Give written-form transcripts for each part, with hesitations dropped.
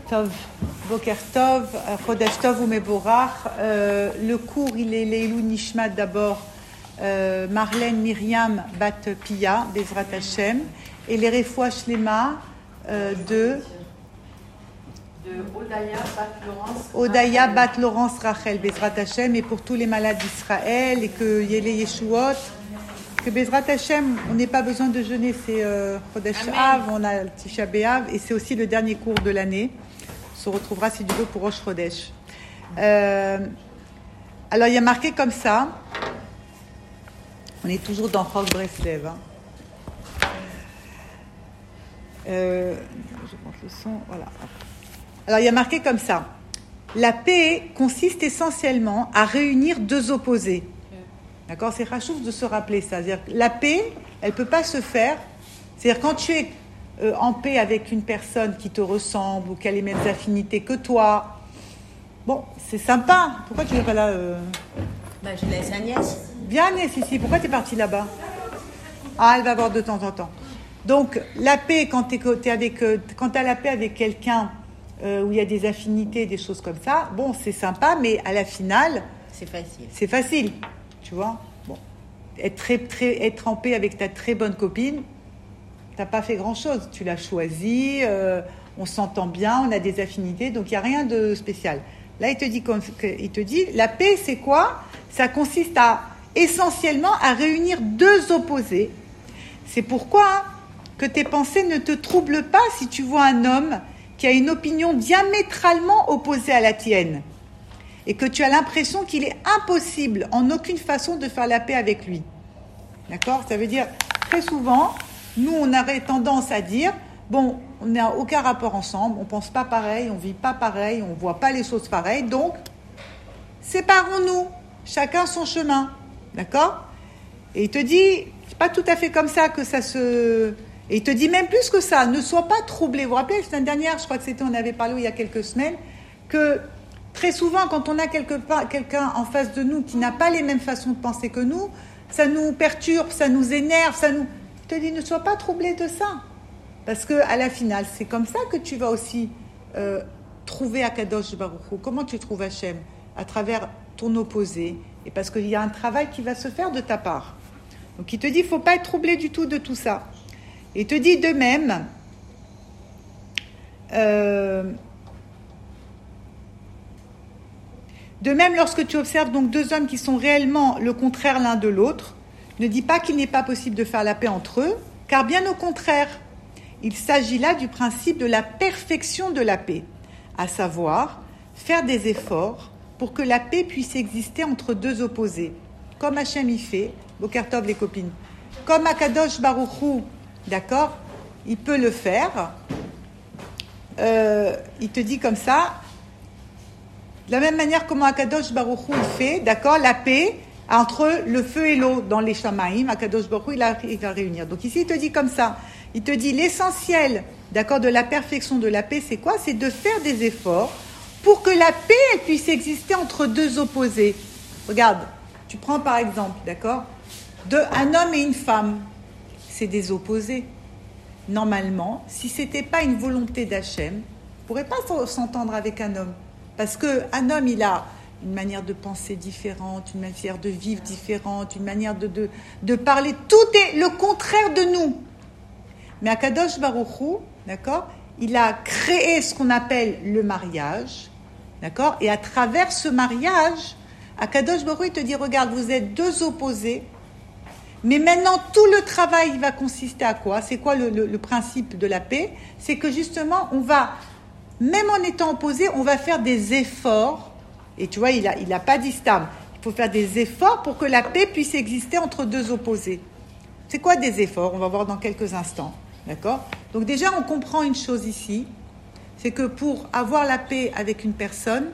Tov, Boker Tov, Chodesh Tov ou Mevorach. Le cours, il est Leilou Nishmat d'abord, Marlène Myriam Bat Pia, Bezrat Hashem, et les Refoua Shlema de Odaya Bat Laurence Rachel, Bezrat Hashem, et pour tous les malades d'Israël, et que Yele Yeshuot, que Bezrat Hashem, on n'ait pas besoin de jeûner, c'est Chodesh Av, on a Tisha B'Av, et c'est aussi le dernier cours de l'année. On se retrouvera si Dieu veut pour Rosh Chodesh. Alors il y a marqué comme ça, on est toujours dans Chok Breslev. Je monte le son, voilà. Alors il y a marqué comme ça, la paix consiste essentiellement à réunir deux opposés. D'accord, c'est rachouf de se rappeler ça. C'est-à-dire que la paix, elle ne peut pas se faire. C'est-à-dire quand tu es en paix avec une personne qui te ressemble ou qui a les mêmes affinités que toi, bon, c'est sympa. Pourquoi tu n'es pas là Je laisse Agnès. Bien Agnès ici, pourquoi tu es partie là-bas? Ah, elle va voir de temps en temps. Donc, la paix, quand tu as la paix avec quelqu'un où il y a des affinités, des choses comme ça, bon, c'est sympa, mais à la finale... C'est facile. C'est facile, tu vois. Bon, être en paix avec ta très bonne copine, t'as pas fait grand-chose. Tu l'as choisie, on s'entend bien, on a des affinités, donc il n'y a rien de spécial. Là, il te dit, la paix, c'est quoi? Ça consiste essentiellement à réunir deux opposés. C'est pourquoi que tes pensées ne te troublent pas si tu vois un homme qui a une opinion diamétralement opposée à la tienne et que tu as l'impression qu'il est impossible en aucune façon de faire la paix avec lui. D'accord? Ça veut dire, très souvent, nous, on aurait tendance à dire, bon, on n'a aucun rapport ensemble, on ne pense pas pareil, on ne vit pas pareil, on ne voit pas les choses pareilles, donc, séparons-nous, chacun son chemin. D'accord? Et il te dit, c'est pas tout à fait comme ça que ça se... Et il te dit même plus que ça, ne sois pas troublé. Vous vous rappelez, la semaine dernière, je crois que on avait parlé il y a quelques semaines, que très souvent, quand on a quelqu'un en face de nous qui n'a pas les mêmes façons de penser que nous, ça nous perturbe, ça nous énerve, Il te dit, ne sois pas troublé de ça. Parce qu'à la finale, c'est comme ça que tu vas aussi trouver Akadosh Baruch Hu. Comment tu trouves Hachem? À travers ton opposé. Et parce qu'il y a un travail qui va se faire de ta part. Donc il te dit, il ne faut pas être troublé du tout de tout ça. Et il te dit de même, lorsque tu observes donc deux hommes qui sont réellement le contraire l'un de l'autre, ne dis pas qu'il n'est pas possible de faire la paix entre eux, car bien au contraire, il s'agit là du principe de la perfection de la paix, à savoir faire des efforts pour que la paix puisse exister entre deux opposés, comme Hachem y fait, Boker Tov les copines, comme Akadosh Baruch Hu, d'accord, il peut le faire, il te dit comme ça, de la même manière comment Akadosh Baruch Hu il fait, d'accord, la paix entre le feu et l'eau dans les Shamaïm, Akadosh Baruch Hu il va réunir. Donc ici il te dit comme ça, il te dit l'essentiel, d'accord, de la perfection de la paix, c'est quoi? C'est de faire des efforts pour que la paix elle puisse exister entre deux opposés. Regarde, tu prends par exemple, d'accord, un homme et une femme, c'est des opposés. Normalement, si c'était pas une volonté d'Hachem, on pourrait pas s'entendre avec un homme. Parce qu'un homme, il a une manière de penser différente, une manière de vivre différente, une manière de parler. Tout est le contraire de nous. Mais Akadosh Baruch Hu, d'accord, il a créé ce qu'on appelle le mariage, d'accord, et à travers ce mariage, Akadosh Baruch Hu, il te dit, regarde, vous êtes deux opposés, mais maintenant, tout le travail va consister à quoi? C'est quoi le principe de la paix? C'est que justement, on va... Même en étant opposé, on va faire des efforts. Et tu vois, il a pas dit stam. Il faut faire des efforts pour que la paix puisse exister entre deux opposés. C'est quoi des efforts? On va voir dans quelques instants. D'accord? Donc déjà, on comprend une chose ici. C'est que pour avoir la paix avec une personne,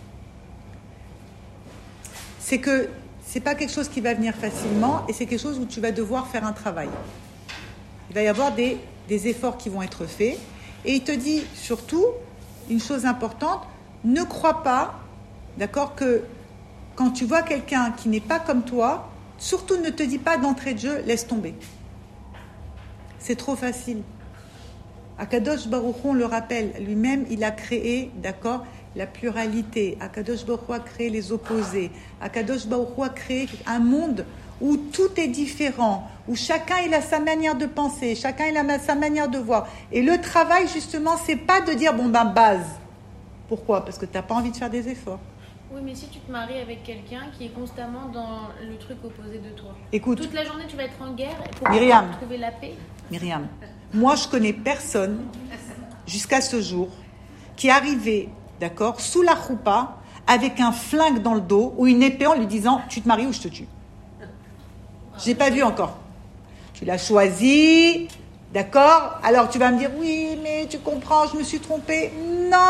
c'est que c'est pas quelque chose qui va venir facilement et c'est quelque chose où tu vas devoir faire un travail. Il va y avoir des efforts qui vont être faits. Et il te dit surtout... Une chose importante, ne crois pas, d'accord, que quand tu vois quelqu'un qui n'est pas comme toi, surtout ne te dis pas d'entrée de jeu, laisse tomber. C'est trop facile. Akadosh Baruch Hu, on le rappelle, lui-même, il a créé, d'accord, la pluralité. Akadosh Baruch Hu a créé les opposés. Akadosh Baruch Hu a créé un monde où tout est différent, où chacun il a sa manière de penser, chacun il a sa manière de voir. Et le travail, justement, c'est pas de dire, base. Pourquoi ? Parce que tu n'as pas envie de faire des efforts. Oui, mais si tu te maries avec quelqu'un qui est constamment dans le truc opposé de toi. Écoute, toute la journée, tu vas être en guerre pour Myriam, trouver la paix. Myriam, moi je connais personne, jusqu'à ce jour, qui est arrivé, d'accord, sous la choupa, avec un flingue dans le dos ou une épée en lui disant « tu te maries ou je te tue ». Je n'ai pas vu encore. Tu l'as choisi, d'accord ? Alors tu vas me dire « oui, mais tu comprends, je me suis trompée ». Non !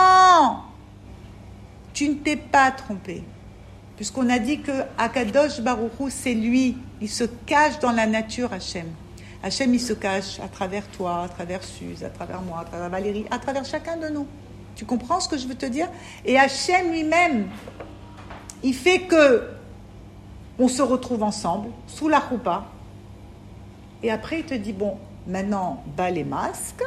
Tu ne t'es pas trompé. Puisqu'on a dit que Akadosh Baruch Hu, c'est lui. Il se cache dans la nature, Hachem. Hachem, il se cache à travers toi, à travers Suze, à travers moi, à travers Valérie, à travers chacun de nous. Tu comprends ce que je veux te dire ? Et Hachem lui-même, il fait que on se retrouve ensemble, sous la choupa. Et après, il te dit, bon, maintenant, bas les masques,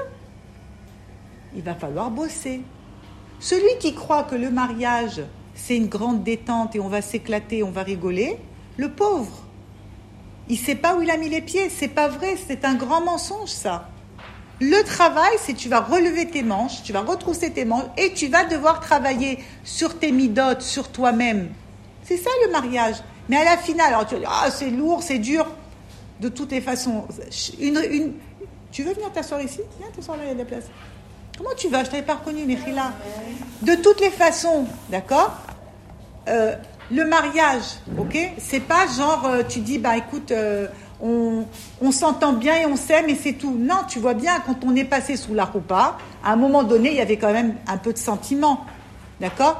il va falloir bosser. Celui qui croit que le mariage, c'est une grande détente et on va s'éclater, on va rigoler, le pauvre, il ne sait pas où il a mis les pieds. C'est pas vrai, c'est un grand mensonge, ça. Le travail, c'est tu vas relever tes manches, tu vas retrousser tes manches et tu vas devoir travailler sur tes midotes, sur toi-même. C'est ça le mariage. Mais à la finale, alors tu vas dire, ah, c'est lourd, c'est dur. De toutes les façons, tu veux venir t'asseoir ici ? Viens t'asseoir là, il y a de la place. Comment tu vas ? Je ne t'avais pas reconnu, Mechila. De toutes les façons, d'accord ? Le mariage, ok ? C'est pas genre, tu dis, bah écoute, on s'entend bien et on s'aime et c'est tout. Non, tu vois bien, quand on est passé sous la roupa, à un moment donné, il y avait quand même un peu de sentiment, d'accord ?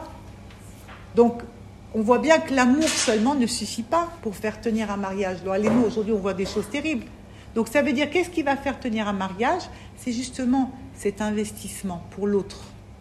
Donc, on voit bien que l'amour seulement ne suffit pas pour faire tenir un mariage. Allez-nous, aujourd'hui, on voit des choses terribles. Donc, ça veut dire, qu'est-ce qui va faire tenir un mariage ? C'est justement cet investissement pour l'autre.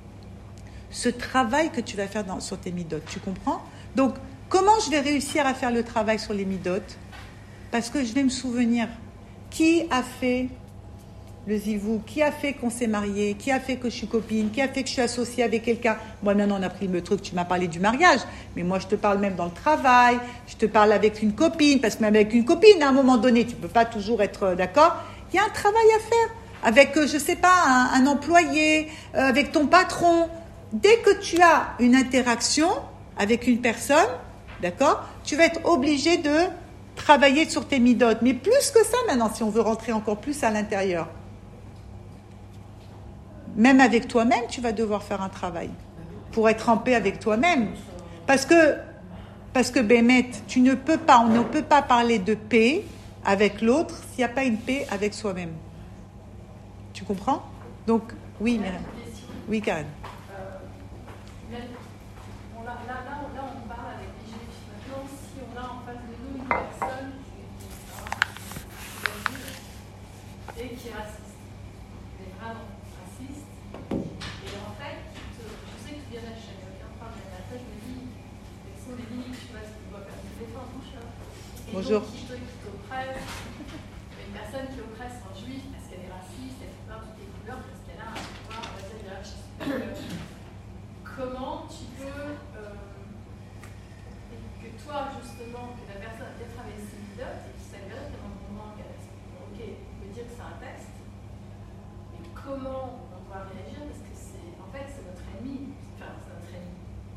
Ce travail que tu vas faire sur tes midotes, tu comprends ? Donc, comment je vais réussir à faire le travail sur les midotes ? Parce que je vais me souvenir, qui a fait le zivou, qui a fait qu'on s'est marié, qui a fait que je suis copine, qui a fait que je suis associée avec quelqu'un. Moi, maintenant, on a pris le truc, tu m'as parlé du mariage, mais moi, je te parle même dans le travail, je te parle avec une copine, parce que même avec une copine, à un moment donné, tu ne peux pas toujours être d'accord. Il y a un travail à faire avec, je ne sais pas, un employé, avec ton patron. Dès que tu as une interaction avec une personne, d'accord, tu vas être obligé de travailler sur tes midotes. Mais plus que ça maintenant, si on veut rentrer encore plus à l'intérieur. Même avec toi-même, tu vas devoir faire un travail pour être en paix avec toi-même. Parce que Bémet, on ne peut pas parler de paix avec l'autre s'il n'y a pas une paix avec soi-même. Tu comprends ? Donc, oui, Myriam. Oui, Karen. Là, on parle avec les juifs. Maintenant, si on a en face de nous une personne et qui est raciste, qui est vraiment raciste, et en fait, je sais que tu viens d'acheter aucun problème, mais après, je me dis, quelles sont les limites, je sais pas si tu dois faire des défenses, et bonjour. Donc, qui t'oppresse, une personne qui oppresse un juif parce qu'elle est raciste, elle fait peur de toutes les couleurs, parce qu'elle a un pouvoir, on va dire, hiérarchique. Comment tu peux, que toi, justement, que la personne a peut-être travaillé ses midotes et qui s'avère qu'à un moment, ok, on peut dire que c'est un test, mais comment on doit réagir parce que en fait, c'est notre ennemi. Enfin, c'est notre ennemi.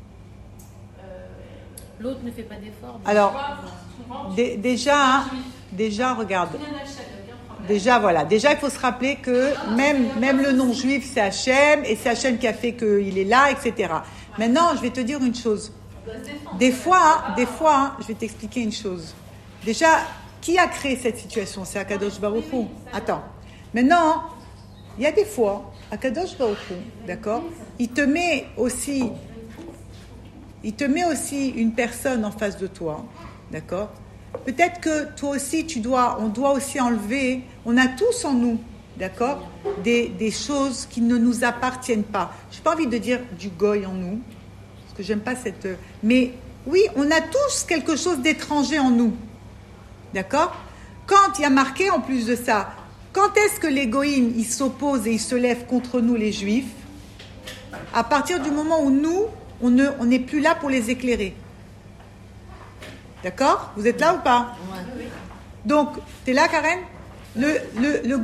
L'autre ne fait pas d'effort. Alors, déjà, regarde. Déjà, il faut se rappeler que même le nom juif, c'est Hachem, et c'est Hachem qui a fait qu'il est là, etc. Maintenant, je vais te dire une chose. Des fois, je vais t'expliquer une chose. Déjà, qui a créé cette situation ? C'est Akadosh Baruch Hu. Attends. Maintenant, il y a des fois, Akadosh Baruch Hu, d'accord ? Il te met aussi une personne en face de toi, d'accord ? Peut-être que toi aussi, on doit aussi enlever, on a tous en nous, d'accord, des choses qui ne nous appartiennent pas. Je n'ai pas envie de dire du goy en nous, parce que j'aime pas cette... Mais oui, on a tous quelque chose d'étranger en nous, d'accord ? Quand il y a marqué en plus de ça, quand est-ce que les goïms, ils s'opposent et ils se lèvent contre nous, les juifs? À partir du moment où nous, on n'est plus là pour les éclairer. D'accord? Vous êtes là ou pas? Donc, t'es là, Karen? Le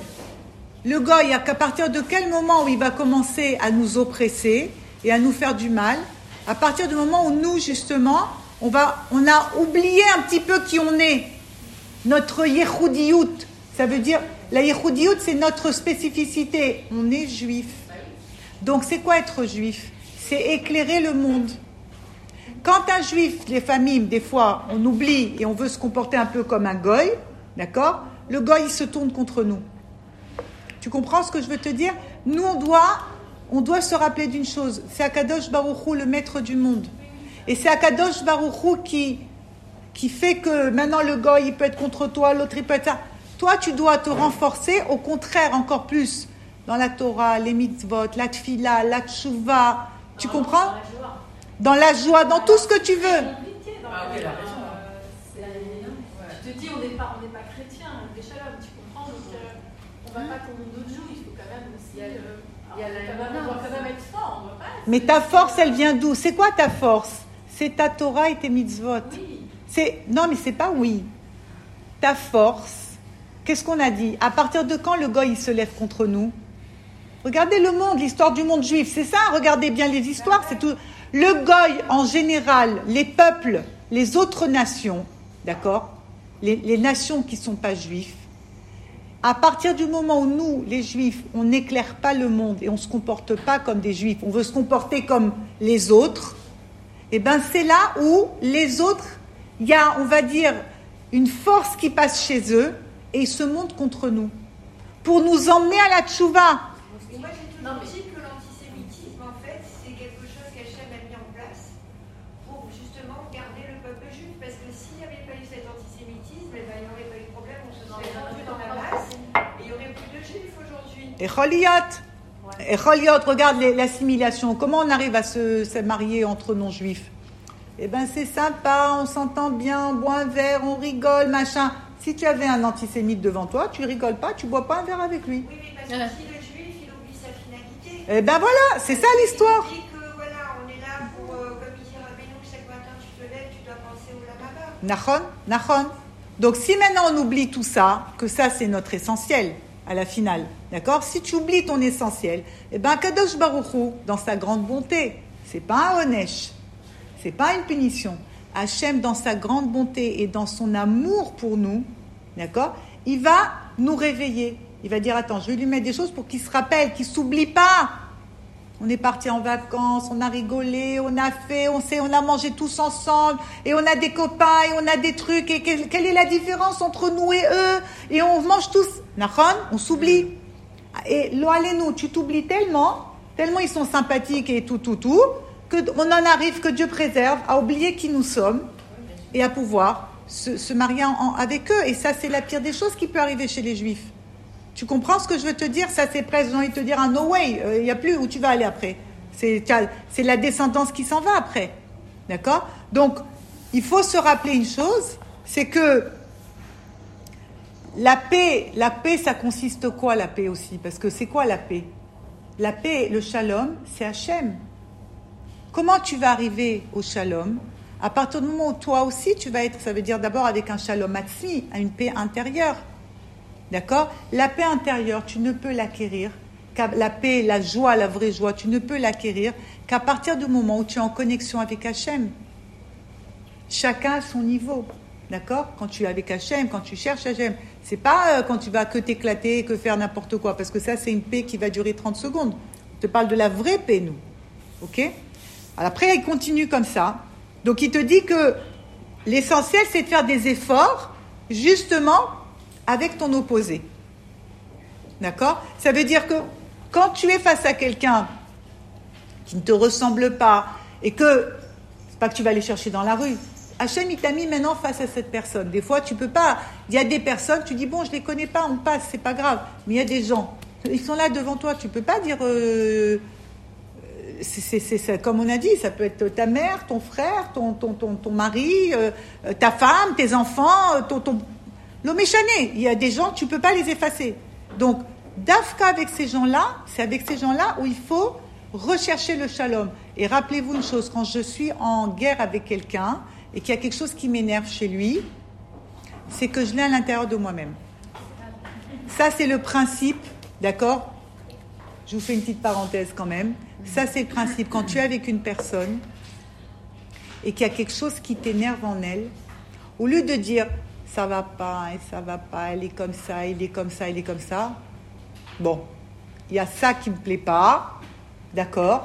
goy, à partir de quel moment où il va commencer à nous oppresser et à nous faire du mal? À partir du moment où nous, justement, on a oublié un petit peu qui on est. Notre Yehoudiout, ça veut dire, la Yehoudiout, c'est notre spécificité. On est juif. Donc, c'est quoi être juif? C'est éclairer le monde. Quand un juif, les familles, des fois, on oublie et on veut se comporter un peu comme un goy, d'accord? Le goy, il se tourne contre nous. Tu comprends ce que je veux te dire? Nous, on doit se rappeler d'une chose. C'est Akadosh Baruch Hu, le maître du monde. Et c'est Akadosh Baruch Hu qui fait que maintenant le goy, il peut être contre toi, l'autre, il peut être ça. Toi, tu dois te renforcer, au contraire, encore plus, dans la Torah, les mitzvot, la tfila, la tchouva. Tu comprends? Dans la joie, dans tout ce que tu veux. Elle a raison. Tu te dis, on n'est pas chrétien, des shalom, tu comprends? Donc, on ne va pas comme d'autres jours, il faut quand même aussi. On doit quand même être fort, on doit pas être... Mais ta force, elle vient d'où? C'est quoi ta force? C'est ta Torah et tes mitzvot. Oui. Non, mais c'est pas oui. Ta force, qu'est-ce qu'on a dit? À partir de quand le goy il se lève contre nous? Regardez le monde, l'histoire du monde juif, c'est ça, regardez bien les histoires, c'est tout. Le goy, en général, les peuples, les autres nations, d'accord, les nations qui ne sont pas juifs, à partir du moment où nous, les juifs, on n'éclaire pas le monde et on ne se comporte pas comme des juifs, on veut se comporter comme les autres, et bien c'est là où les autres, il y a, on va dire, une force qui passe chez eux et ils se montent contre nous pour nous emmener à la tchouva. Moi, j'ai toujours dit que l'antisémitisme, en fait, c'est quelque chose qu'Hachem a mis en place pour justement garder le peuple juif. Parce que s'il n'y avait pas eu cet antisémitisme, il n'y aurait pas eu de problème, on se serait rendu dans la masse et il n'y aurait plus de juifs aujourd'hui. Et Choliot, regarde l'assimilation. Comment on arrive à se marier entre non-juifs? Eh bien, c'est sympa, on s'entend bien, on boit un verre, on rigole, machin. Si tu avais un antisémite devant toi, tu rigoles pas, tu bois pas un verre avec lui. Oui, mais parce que si le juif, il oublie sa finalité. Eh ben voilà, c'est ça l'histoire. Il dit que voilà, on est là pour, comme il dit Rabbeinu, chaque matin tu te lèves, tu dois penser au lamaba. Nachon. Donc si maintenant on oublie tout ça, que ça c'est notre essentiel à la finale, d'accord? Si tu oublies ton essentiel, eh ben Kadosh Baruch Hu, dans sa grande bonté, c'est pas un onesh, c'est pas une punition. Hachem, dans sa grande bonté et dans son amour pour nous, d'accord, il va nous réveiller. Il va dire, attends, je vais lui mettre des choses pour qu'il se rappelle, qu'il ne s'oublie pas. On est parti en vacances, on a rigolé, on a mangé tous ensemble, et on a des copains, et on a des trucs, et quelle est la différence entre nous et eux? Et on mange tous. Nachon, on s'oublie. Et nous, tu t'oublies tellement ils sont sympathiques et tout, qu'on en arrive, que Dieu préserve, à oublier qui nous sommes et à pouvoir se marier avec eux. Et ça, c'est la pire des choses qui peut arriver chez les Juifs. Tu comprends ce que je veux te dire? Ça, c'est presque, j'ai envie de te dire, un no way. Il n'y a plus où tu vas aller après. C'est la descendance qui s'en va après. D'accord? Donc, il faut se rappeler une chose, c'est que la paix, ça consiste quoi, la paix aussi? Parce que c'est quoi la paix? La paix, le shalom, c'est Hachem. Comment tu vas arriver au shalom? À partir du moment où toi aussi tu vas être, ça veut dire d'abord avec un shalom atzmi, une paix intérieure. D'accord? La paix intérieure, tu ne peux l'acquérir, la paix, la joie, la vraie joie, tu ne peux l'acquérir qu'à partir du moment où tu es en connexion avec Hachem. Chacun à son niveau. D'accord? Quand tu es avec Hachem, quand tu cherches Hachem, c'est pas quand tu vas que t'éclater, que faire n'importe quoi, parce que ça c'est une paix qui va durer 30 secondes. Je te parle de la vraie paix, nous. Ok? Après, il continue comme ça. Donc, il te dit que l'essentiel, c'est de faire des efforts, justement, avec ton opposé. D'accord? Ça veut dire que quand tu es face à quelqu'un qui ne te ressemble pas, et que, c'est pas que tu vas aller chercher dans la rue, Hachem, il t'a mis maintenant face à cette personne. Des fois, tu peux pas. Il y a des personnes, tu dis, bon, je les connais pas, on passe, c'est pas grave. Mais il y a des gens, ils sont là devant toi, tu peux pas dire... c'est comme on a dit, ça peut être ta mère, ton frère, ton mari, ta femme, tes enfants, Lo méchané, il y a des gens, tu ne peux pas les effacer. Donc, Dafka avec ces gens-là, c'est avec ces gens-là où il faut rechercher le shalom. Et rappelez-vous une chose, quand je suis en guerre avec quelqu'un et qu'il y a quelque chose qui m'énerve chez lui, c'est que je l'ai à l'intérieur de moi-même. Ça, c'est le principe, d'accord ? Je vous fais une petite parenthèse quand même. Ça, c'est le principe. Quand tu es avec une personne et qu'il y a quelque chose qui t'énerve en elle, au lieu de dire « ça va pas, et ça va pas, elle est comme ça, il est comme ça, il est comme ça », bon, il y a ça qui ne me plaît pas, d'accord ?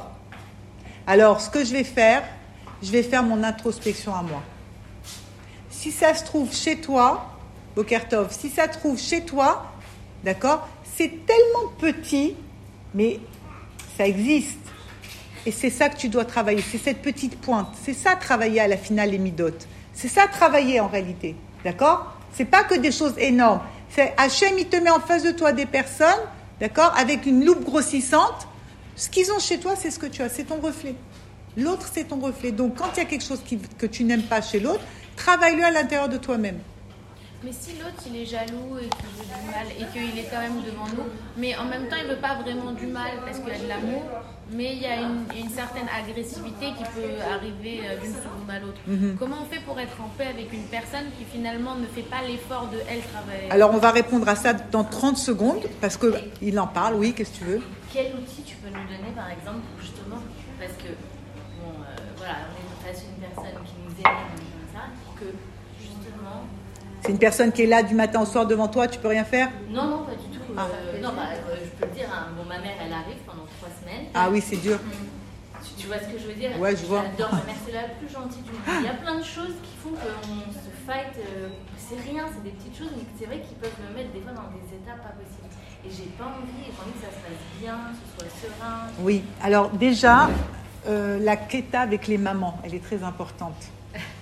Alors, ce que je vais faire mon introspection à moi. Si ça se trouve chez toi, Bokertov, si ça se trouve chez toi, d'accord, c'est tellement petit, mais ça existe. Et c'est ça que tu dois travailler, c'est cette petite pointe. C'est ça, travailler à la finale les midotes. C'est ça, travailler en réalité, d'accord ? C'est pas que des choses énormes. C'est Hachem, il te met en face de toi des personnes, d'accord, avec une loupe grossissante. Ce qu'ils ont chez toi, c'est ce que tu as, c'est ton reflet. L'autre, c'est ton reflet. Donc, quand il y a quelque chose que tu n'aimes pas chez l'autre, travaille-le à l'intérieur de toi-même. Mais si l'autre, il est jaloux et qu'il veut du mal et qu'il est quand même devant nous, mais en même temps, il ne veut pas vraiment du mal parce qu'il y a de l'amour, mais il y a une certaine agressivité qui peut arriver d'une seconde à l'autre. Comment on fait pour être en paix avec une personne qui finalement ne fait pas l'effort de elle travailler ? Alors, on va répondre à ça dans 30 secondes, parce qu'il en parle. Oui, qu'est-ce que tu veux ? Quel outil tu peux nous donner, par exemple, justement, parce que, voilà, on est face à une personne qui nous énerve comme ça, que, justement... C'est une personne qui est là du matin au soir devant toi, tu peux rien faire ? Non, pas du tout. Je peux le dire, hein, ma mère, elle arrive pendant 3 semaines. Ah oui, c'est dur. Tu vois ce que je veux dire ? Ouais, je vois. J'adore ma mère, c'est la plus gentille du monde. Il y a plein de choses qui font qu'on se fight. C'est rien, c'est des petites choses, mais c'est vrai qu'ils peuvent me mettre des fois dans des états pas possibles. Et j'ai pas envie que ça se passe bien, que ce soit serein. Oui, alors déjà, la keta avec les mamans, elle est très importante. D'accord ?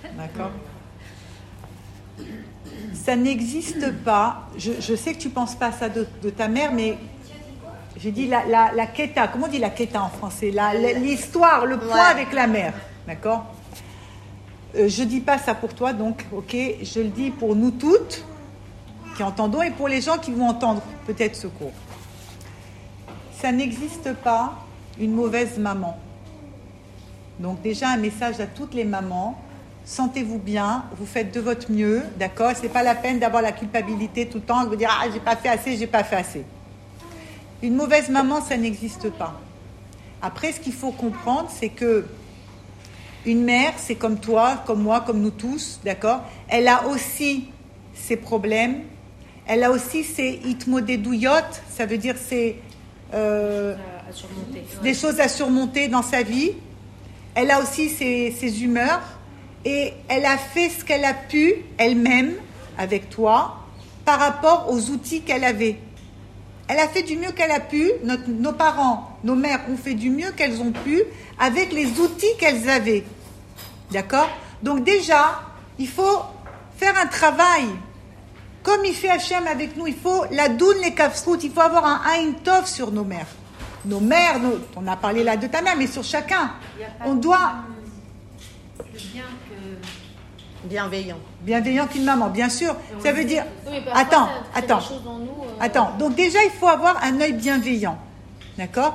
Ça n'existe pas. Je sais que tu ne penses pas ça de ta mère, mais j'ai dit la keta. Comment on dit la keta en français ? L'histoire, le point avec la mère. D'accord ? Je ne dis pas ça pour toi, donc, ok, je le dis pour nous toutes qui entendons et pour les gens qui vont entendre peut-être ce cours. Ça n'existe pas une mauvaise maman. Donc déjà, un message à toutes les mamans. Sentez-vous bien, vous faites de votre mieux, d'accord ? C'est pas la peine d'avoir la culpabilité tout le temps, de vous dire « Ah, j'ai pas fait assez ». Une mauvaise maman, ça n'existe pas. Après, ce qu'il faut comprendre, c'est que une mère, c'est comme toi, comme moi, comme nous tous, d'accord ? Elle a aussi ses problèmes, elle a aussi ses itmodedouyot, ça veut dire ses des choses à surmonter dans sa vie. Elle a aussi ses humeurs. Et elle a fait ce qu'elle a pu, elle-même, avec toi, par rapport aux outils qu'elle avait. Elle a fait du mieux qu'elle a pu. Nos parents, nos mères ont fait du mieux qu'elles ont pu avec les outils qu'elles avaient. D'accord ? Donc déjà, il faut faire un travail. Comme il fait Hachem avec nous, il faut la doune, les kafsrout, il faut avoir un aïn tov sur nos mères. Nos mères, on a parlé là de ta mère, mais sur chacun. On doit... Bienveillant qu'une maman, bien sûr. Ça veut dire... Oui, Attends. Donc déjà, il faut avoir un œil bienveillant. D'accord ?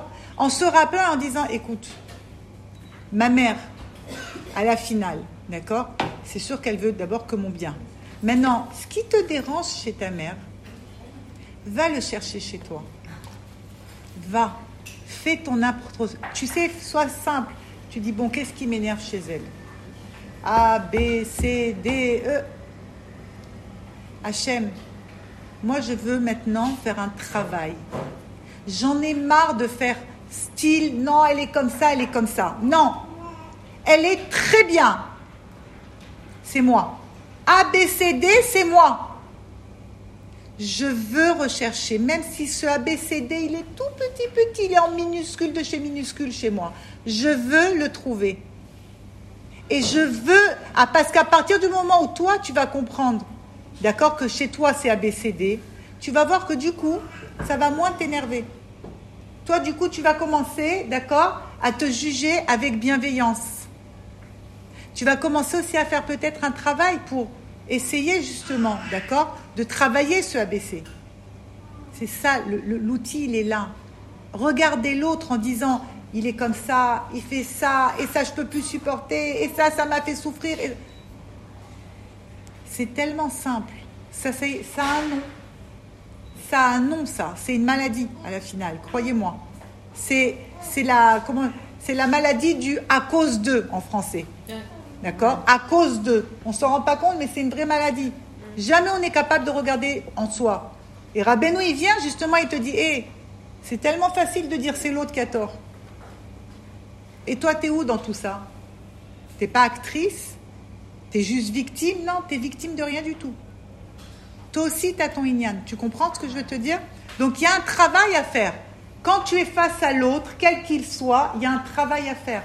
En se rappelant, en disant, écoute, ma mère, à la finale, d'accord ? C'est sûr qu'elle veut d'abord que mon bien. Maintenant, ce qui te dérange chez ta mère, va le chercher chez toi. Va. Fais ton approche. Tu sais, sois simple. Tu dis, bon, qu'est-ce qui m'énerve chez elle ? A, B, C, D, E. Hachem, moi je veux maintenant faire un travail. J'en ai marre de faire style, non, elle est comme ça, elle est comme ça. Non, elle est très bien. C'est moi. A, B, C, D, c'est moi. Je veux rechercher, même si ce A, B, C, D, il est tout petit, il est en minuscule de chez minuscule chez moi. Je veux le trouver. Et je veux, parce qu'à partir du moment où toi, tu vas comprendre, d'accord, que chez toi, c'est ABCD, tu vas voir que du coup, ça va moins t'énerver. Toi, du coup, tu vas commencer, d'accord, à te juger avec bienveillance. Tu vas commencer aussi à faire peut-être un travail pour essayer justement, d'accord, de travailler ce ABC. C'est ça, l'outil, il est là. Regardez l'autre en disant, il est comme ça, il fait ça, et ça, je peux plus supporter, et ça m'a fait souffrir. C'est tellement simple. Ça a un nom. Ça a un nom, ça. C'est une maladie, à la finale, croyez-moi. C'est la maladie du « à cause de » en français. D'accord ? À cause de. On ne s'en rend pas compte, mais c'est une vraie maladie. Jamais on n'est capable de regarder en soi. Et Rabbeinu, il vient justement, il te dit, c'est tellement facile de dire c'est l'autre qui a tort. Et toi, t'es où dans tout ça ? T'es pas actrice ? T'es juste victime ? Non, t'es victime de rien du tout. Toi aussi, t'as ton inyan. Tu comprends ce que je veux te dire ? Donc, il y a un travail à faire. Quand tu es face à l'autre, quel qu'il soit, il y a un travail à faire.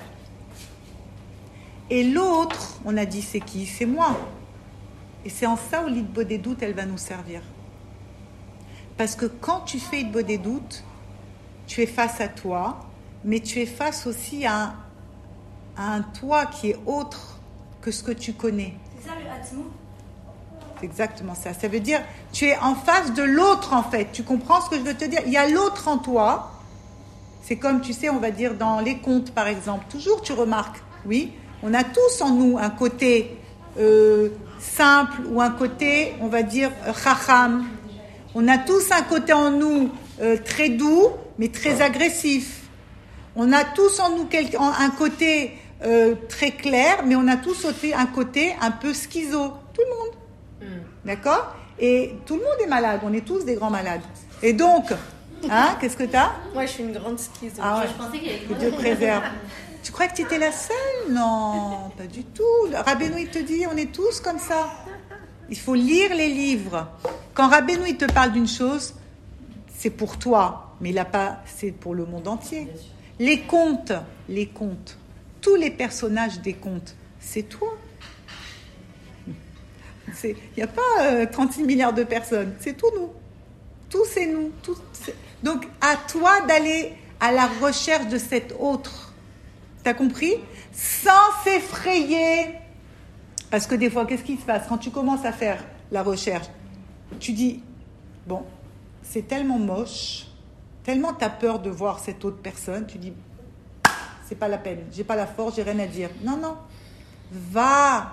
Et l'autre, on a dit, c'est qui ? C'est moi. Et c'est en ça où l'Hitbo des doutes, elle va nous servir. Parce que quand tu fais Hitbo des doutes, tu es face à toi, mais tu es face aussi à un toi qui est autre que ce que tu connais. C'est ça le Hatzmo ? C'est exactement ça. Ça veut dire, tu es en face de l'autre en fait. Tu comprends ce que je veux te dire ? Il y a l'autre en toi. C'est comme, tu sais, on va dire dans les contes par exemple. Toujours tu remarques, oui, on a tous en nous un côté simple ou un côté, on va dire, chacham. On a tous un côté en nous très doux, mais très agressif. On a tous en nous un côté très clair, mais on a tous aussi un côté un peu schizo. Tout le monde. D'accord ? Et tout le monde est malade. On est tous des grands malades. Et donc, qu'est-ce que t'as ? Moi, je suis une grande schizo. Ah ouais. Je pensais qu'il y avait Que Dieu préserve. Tu crois que tu étais la seule ? Non, pas du tout. Rabbeinu, il te dit, on est tous comme ça. Il faut lire les livres. Quand Rabbeinu, il te parle d'une chose, c'est pour toi, mais il a pas, c'est pour le monde entier. Les contes, tous les personnages des contes, c'est toi. Il n'y a pas 36 milliards de personnes, c'est tout nous. Tous c'est nous. Donc, à toi d'aller à la recherche de cet autre. T'as compris ? Sans s'effrayer. Parce que des fois, qu'est-ce qui se passe ? Quand tu commences à faire la recherche, tu dis, bon, c'est tellement moche, tellement tu as peur de voir cette autre personne, tu dis, c'est pas la peine, j'ai pas la force, j'ai rien à dire. Non, va,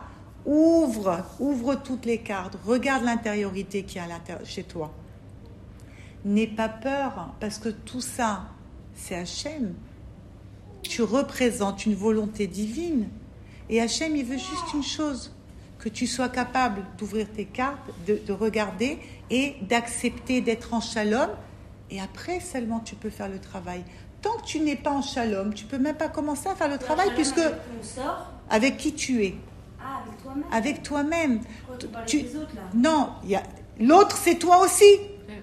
ouvre toutes les cartes, regarde l'intériorité qu'il y a à l'intérieur, chez toi. N'aie pas peur, parce que tout ça, c'est Hachem. Tu représentes une volonté divine. Et Hachem, il veut juste une chose, que tu sois capable d'ouvrir tes cartes, de regarder et d'accepter d'être en shalom. Et après seulement, tu peux faire le travail. Tant que tu n'es pas en shalom, tu ne peux même pas commencer à faire le travail, puisque avec qui tu es. Ah, avec toi-même. Avec toi-même. Tu parles des autres, là. Non, l'autre, c'est toi aussi.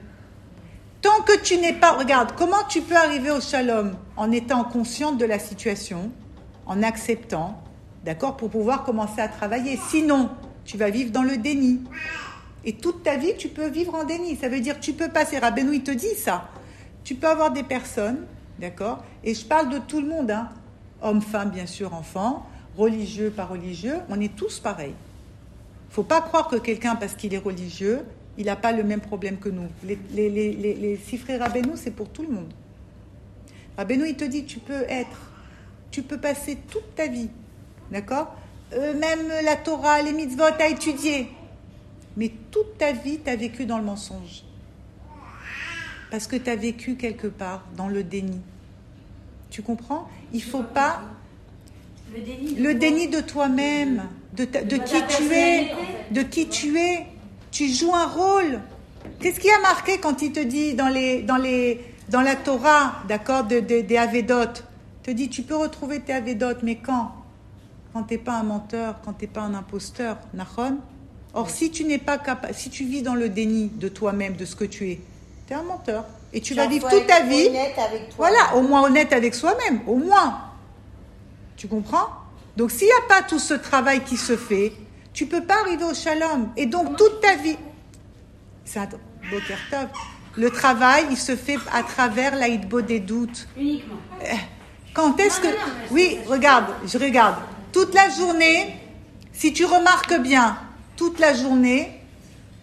Tant que tu n'es pas... Regarde, comment tu peux arriver au shalom en étant consciente de la situation, en acceptant, d'accord, pour pouvoir commencer à travailler. Sinon, tu vas vivre dans le déni. Et toute ta vie, tu peux vivre en déni. Ça veut dire que tu peux passer... Rabbeinu, il te dit ça. Tu peux avoir des personnes, d'accord, et je parle de tout le monde, hein, hommes, femmes, bien sûr, enfants, religieux, pas religieux, on est tous pareils. Il ne faut pas croire que quelqu'un, parce qu'il est religieux, il n'a pas le même problème que nous. Les six frères Rabbeinu, c'est pour tout le monde. Rabbeinu, il te dit, tu peux passer toute ta vie, d'accord, même la Torah, les mitzvot, à étudier. Mais toute ta vie, tu as vécu dans le mensonge. Parce que tu as vécu quelque part dans le déni. Tu comprends ? Il ne faut pas... Le déni de toi-même, de qui tu es, de qui tu es. Tu joues un rôle. Qu'est-ce qui a marqué quand il te dit dans la Torah, d'accord, des Avedot, te dit tu peux retrouver tes Avedot, mais quand tu n'es pas un menteur, quand tu n'es pas un imposteur, Nachon. Or, si tu n'es pas capable, si tu vis dans le déni de toi-même, de ce que tu es, tu es un menteur. Et tu vas vivre toute ta vie. Avec toi. Voilà, au moins honnête avec soi-même, au moins. Tu comprends ? Donc, s'il n'y a pas tout ce travail qui se fait, tu ne peux pas arriver au shalom. Et donc, toute ta vie... C'est un Boker Tov. Le travail, il se fait à travers la hitbo des doutes. Uniquement. Quand est-ce que... Oui, regarde. Toute la journée, si tu remarques bien, toute la journée,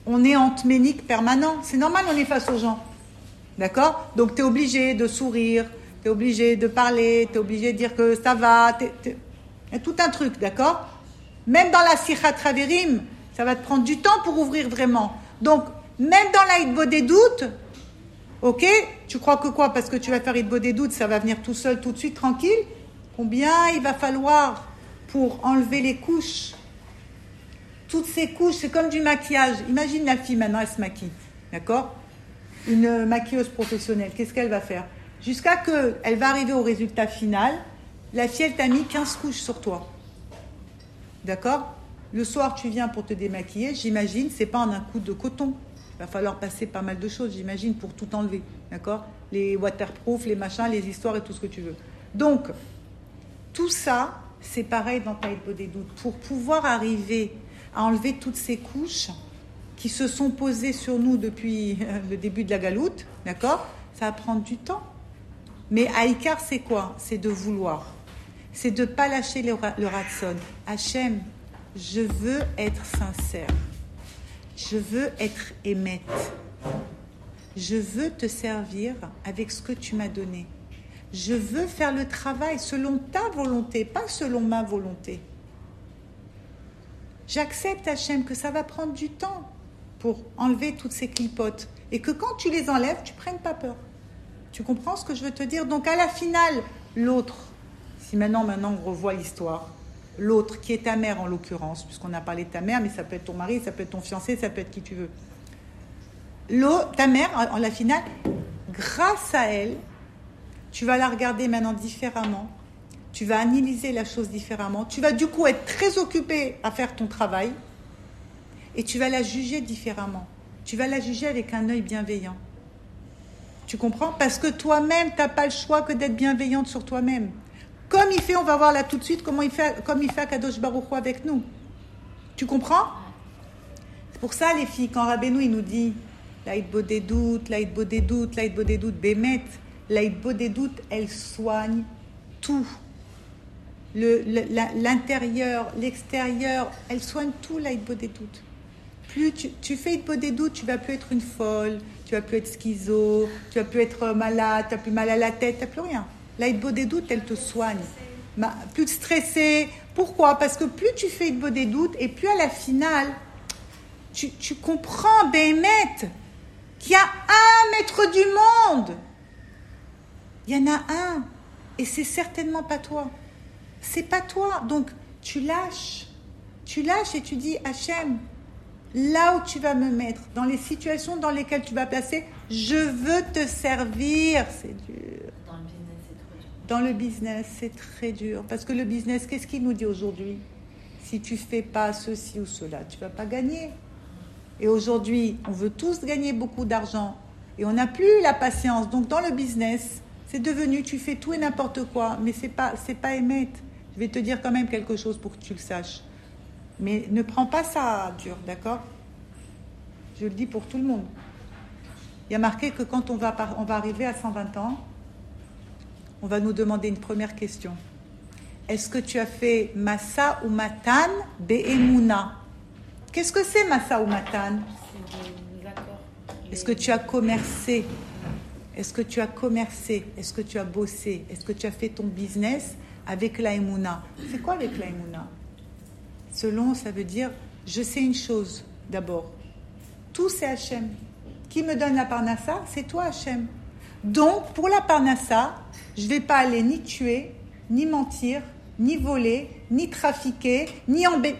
on est en tménique permanent. C'est normal, on est face aux gens. D'accord? Donc, tu es obligé de sourire, tu es obligé de parler, tu es obligé de dire que ça va. Il y a tout un truc, d'accord? Même dans la Sichat Haverim, ça va te prendre du temps pour ouvrir vraiment. Donc, même dans la Hitbod des doutes, ok? Tu crois que quoi? Parce que tu vas faire Hitbod des doutes, ça va venir tout seul, tout de suite, tranquille? Combien il va falloir pour enlever les couches? Toutes ces couches, c'est comme du maquillage. Imagine la fille maintenant, elle se maquille, d'accord? Une maquilleuse professionnelle, qu'est-ce qu'elle va faire? Jusqu'à qu'elle va arriver au résultat final, la fille, elle t'a mis 15 couches sur toi. D'accord? Le soir, tu viens pour te démaquiller, j'imagine, c'est pas en un coup de coton. Il va falloir passer pas mal de choses, j'imagine, pour tout enlever. D'accord? Les waterproof, les machins, les histoires et tout ce que tu veux. Donc, tout ça, c'est pareil dans ta Hitbod des doutes. Pour pouvoir arriver à enlever toutes ces couches qui se sont posées sur nous depuis le début de la galoute, d'accord? Ça va prendre du temps. Mais Haïkar, c'est quoi? C'est de vouloir. C'est de ne pas lâcher le ratson. Hachem, je veux être sincère. Je veux être émette. Je veux te servir avec ce que tu m'as donné. Je veux faire le travail selon ta volonté, pas selon ma volonté. J'accepte, Hachem, que ça va prendre du temps pour enlever toutes ces clipotes. Et que quand tu les enlèves, tu ne prennes pas peur. Tu comprends ce que je veux te dire? Donc à la finale, l'autre, si maintenant on revoit l'histoire, l'autre qui est ta mère en l'occurrence, puisqu'on a parlé de ta mère, mais ça peut être ton mari, ça peut être ton fiancé, ça peut être qui tu veux. Ta mère, en la finale, grâce à elle, tu vas la regarder maintenant différemment, tu vas analyser la chose différemment, tu vas du coup être très occupé à faire ton travail et tu vas la juger différemment. Tu vas la juger avec un œil bienveillant. Tu comprends? Parce que toi-même, tu n'as pas le choix que d'être bienveillante sur toi-même. Comme il fait, on va voir là tout de suite, comme il fait Akadosh Baruch Hu avec nous. Tu comprends? C'est pour ça, les filles, quand Rabbeinu il nous dit la Hitbod des doutes, la Hitbod des doutes, la Hitbod des doutes, Bémet, la Hitbod des doutes, elle soigne tout. L'intérieur, l'extérieur, elle soigne tout, la Hitbod des doutes. Plus tu fais Hitbod des doutes, tu ne vas plus être une folle, tu ne vas plus être schizo, tu ne vas plus être malade, tu n'as plus mal à la tête, tu n'as plus rien. La Hitbod des doutes, elle te soigne. Plus stressé. Pourquoi? Parce que plus tu fais Hitbod des doutes, et plus à la finale, tu comprends, Béhémet, qu'il y a un maître du monde. Il y en a un. Et c'est certainement pas toi. C'est pas toi. Donc, tu lâches. Tu lâches et tu dis, Hachem, là où tu vas me mettre, dans les situations dans lesquelles tu vas placer, je veux te servir. C'est dur. Dans le business, c'est très dur. Parce que le business, qu'est-ce qu'il nous dit aujourd'hui? Si tu ne fais pas ceci ou cela, tu ne vas pas gagner. Et aujourd'hui, on veut tous gagner beaucoup d'argent. Et on n'a plus la patience. Donc, dans le business, c'est devenu, tu fais tout et n'importe quoi. Mais ce n'est pas émettre. Je vais te dire quand même quelque chose pour que tu le saches. Mais ne prends pas ça dur, d'accord? Je le dis pour tout le monde. Il y a marqué que quand on va arriver à 120 ans, on va nous demander une première question. Est-ce que tu as fait Massa ou Matan Be'emuna? Qu'est-ce que c'est Massa ou Matan? Est-ce que tu as commercé? Est-ce que tu as commercé? Est-ce que tu as bossé? Est-ce que tu as fait ton business avec la Emouna? C'est quoi avec la Emouna? Selon, ça veut dire, je sais une chose d'abord. Tout c'est Hachem. Qui me donne la parnassa? C'est toi Hachem. Donc, pour la parnassa, je ne vais pas aller ni tuer, ni mentir, ni voler, ni trafiquer, ni embêter.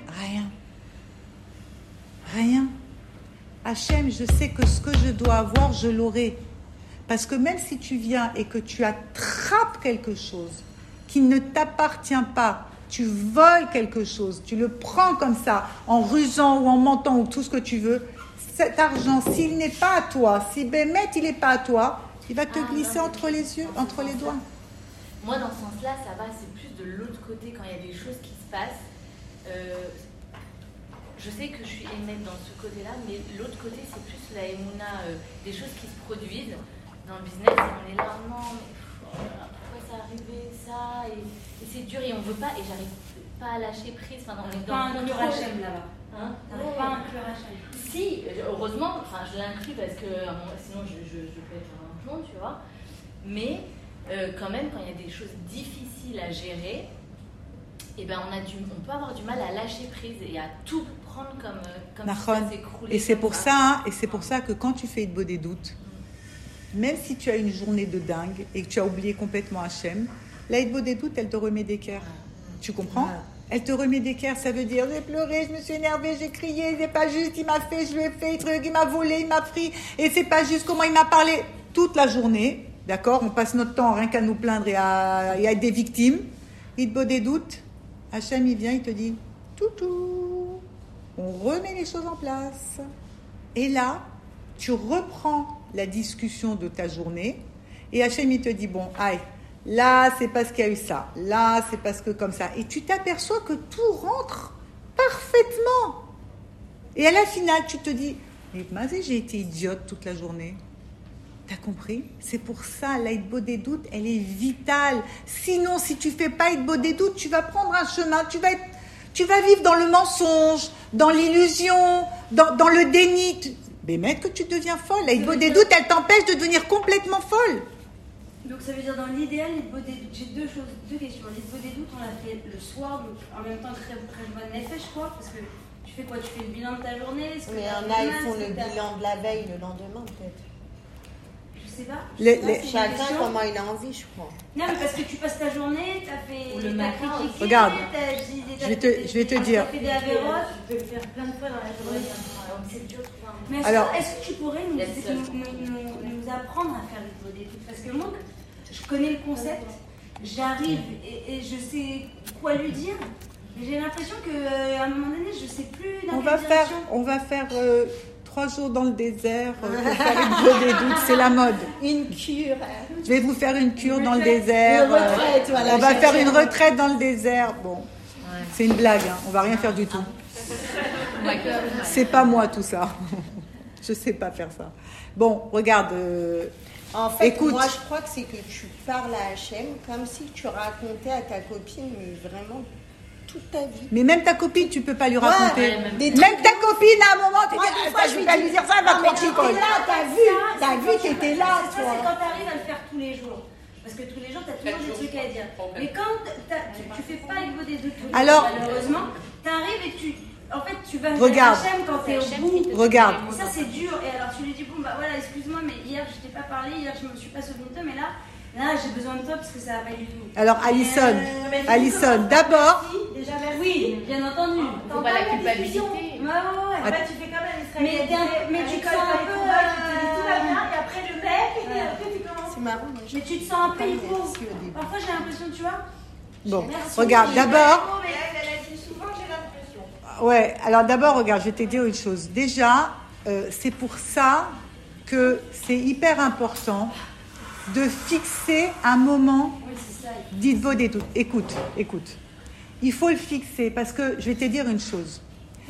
Rien. Hachem, je sais que ce que je dois avoir, je l'aurai. Parce que même si tu viens et que tu attrapes quelque chose qui ne t'appartient pas, tu voles quelque chose, tu le prends comme ça, en rusant ou en mentant ou tout ce que tu veux, cet argent, s'il n'est pas à toi, si Bémet, il n'est pas à toi, il va te glisser entre les yeux, entre les doigts. Moi, dans ce sens-là, ça va, c'est plus de l'autre côté quand il y a des choses qui se passent. Je sais que je suis émette dans ce côté-là, mais l'autre côté, c'est plus la émouna, des choses qui se produisent dans le business. Et on est là, non, mais pourquoi ça arrivé, ça et c'est dur et on veut pas, et j'arrive pas à lâcher prise. Enfin, on est dans pas inclure Hachem là-bas. Hein, t'arrives pas à inclure Hachem. Si, heureusement, enfin je l'inclus parce que sinon je peux être un plomb, tu vois. Mais quand même, quand il y a des choses difficiles à gérer, eh ben on peut avoir du mal à lâcher prise et à tout prendre comme si ça s'écroulait. Et c'est pour ça, que quand tu fais Hitbo des doutes, même si tu as une journée de dingue et que tu as oublié complètement Hachem, la Hitbo des doutes, elle te remet d'équerre. Tu comprends ? Elle te remet d'équerre, ça veut dire j'ai pleuré, je me suis énervée, j'ai crié, c'est pas juste, il m'a fait, je lui ai fait, il m'a volé, il m'a pris, et c'est pas juste comment il m'a parlé toute la journée, d'accord ? On passe notre temps rien qu'à nous plaindre et à être des victimes. Hitbo des doutes, Hachem il vient, il te dit toutou, on remet les choses en place. Et là, tu reprends la discussion de ta journée et Hachem il te dit bon, aïe, là c'est parce qu'il y a eu ça, là c'est parce que comme ça, et tu t'aperçois que tout rentre parfaitement. Et à la finale tu te dis mais mazé, j'ai été idiote toute la journée. T'as compris ? C'est pour ça, la Hitbo des doutes, elle est vitale. Sinon, si tu fais pas Hitbo des doutes, tu vas prendre un chemin, tu vas vivre dans le mensonge, dans l'illusion, dans le déni. Mais mec, que tu deviens folle. La Hitbo des doutes, elle t'empêche de devenir complètement folle. Donc ça veut dire dans l'idéal, l'Hitbo des doutes, j'ai deux questions. L'Hitbo des doutes, on l'a fait le soir, donc en même temps très bonne effet, je crois, parce que tu fais quoi ? Tu fais le bilan de ta journée ? Mais il y en a, ils font le bilan de la veille, le lendemain peut-être. Je sais pas. Chacun comment il a envie, je crois. Non, mais parce que tu passes ta journée, t'as fait le matin, critiqué, regarde, je vais te dire. T'as fait des avérotes. Je peux le faire plein de fois dans la journée. Donc c'est dur. Mais Alors, est-ce que tu pourrais nous apprendre à faire l'Hitbo des doutes ? Parce que moi, je connais le concept, j'arrive et je sais quoi lui dire. Mais j'ai l'impression qu'à un moment donné, je sais plus dans quelle direction. On va faire 3 jours dans le désert pour faire Hitbo des doutes, c'est la mode. Une cure. Je vais vous faire une cure dans le désert. Une retraite, voilà. On va faire une retraite dans le désert. Bon, c'est une blague, hein. On va rien faire du tout. C'est pas moi tout ça. Je sais pas faire ça. Bon, regarde. En fait, écoute. moi je crois que c'est que tu parles à Hachem comme si tu racontais à ta copine, mais vraiment toute ta vie. Mais même ta copine, tu peux pas lui raconter. Ouais, même ta copine, à un moment, tu Moi, dis, des fois, je vais pas lui dire ça, elle va mais tranquille. t'étais là, t'as vu, t'étais là, Ça, tu vois. c'est quand t'arrives à le faire tous les jours. Parce que tous les jours, t'as toujours des trucs à dire. Mais quand tu fais pas l'Hitbo des doutes tous les Alors, jours, malheureusement, t'arrives et en fait, tu vas Regarde. faire Hachem quand t'es au bout. Regarde. Ça, c'est dur. Et alors, tu lui dis, bon, bah voilà, excuse-moi, mais hier, je t'ai pas parlé, hier, je me suis pas souvenu de toi, mais là, j'ai besoin de toi parce que ça va pas du tout. Alors, Alison, d'abord. Déjà, oui, bien entendu. Faut pas la culpabilité. Ouais. Après, tu fais comme un Mais tu te sens un peu. tout va bien, et après le mec, et après tu commences. C'est marrant. Moi, Mais tu te sens un peu hypo. au début. Parfois, j'ai l'impression, tu vois. Bon, Merci. regarde, d'abord. Mais elle a dit souvent, j'ai l'impression. Ouais, alors d'abord, regarde, je vais te dire une chose. Déjà, c'est pour ça que c'est hyper important de fixer un moment d'Hitbo des doutes. Écoute. Il faut le fixer parce que je vais te dire une chose.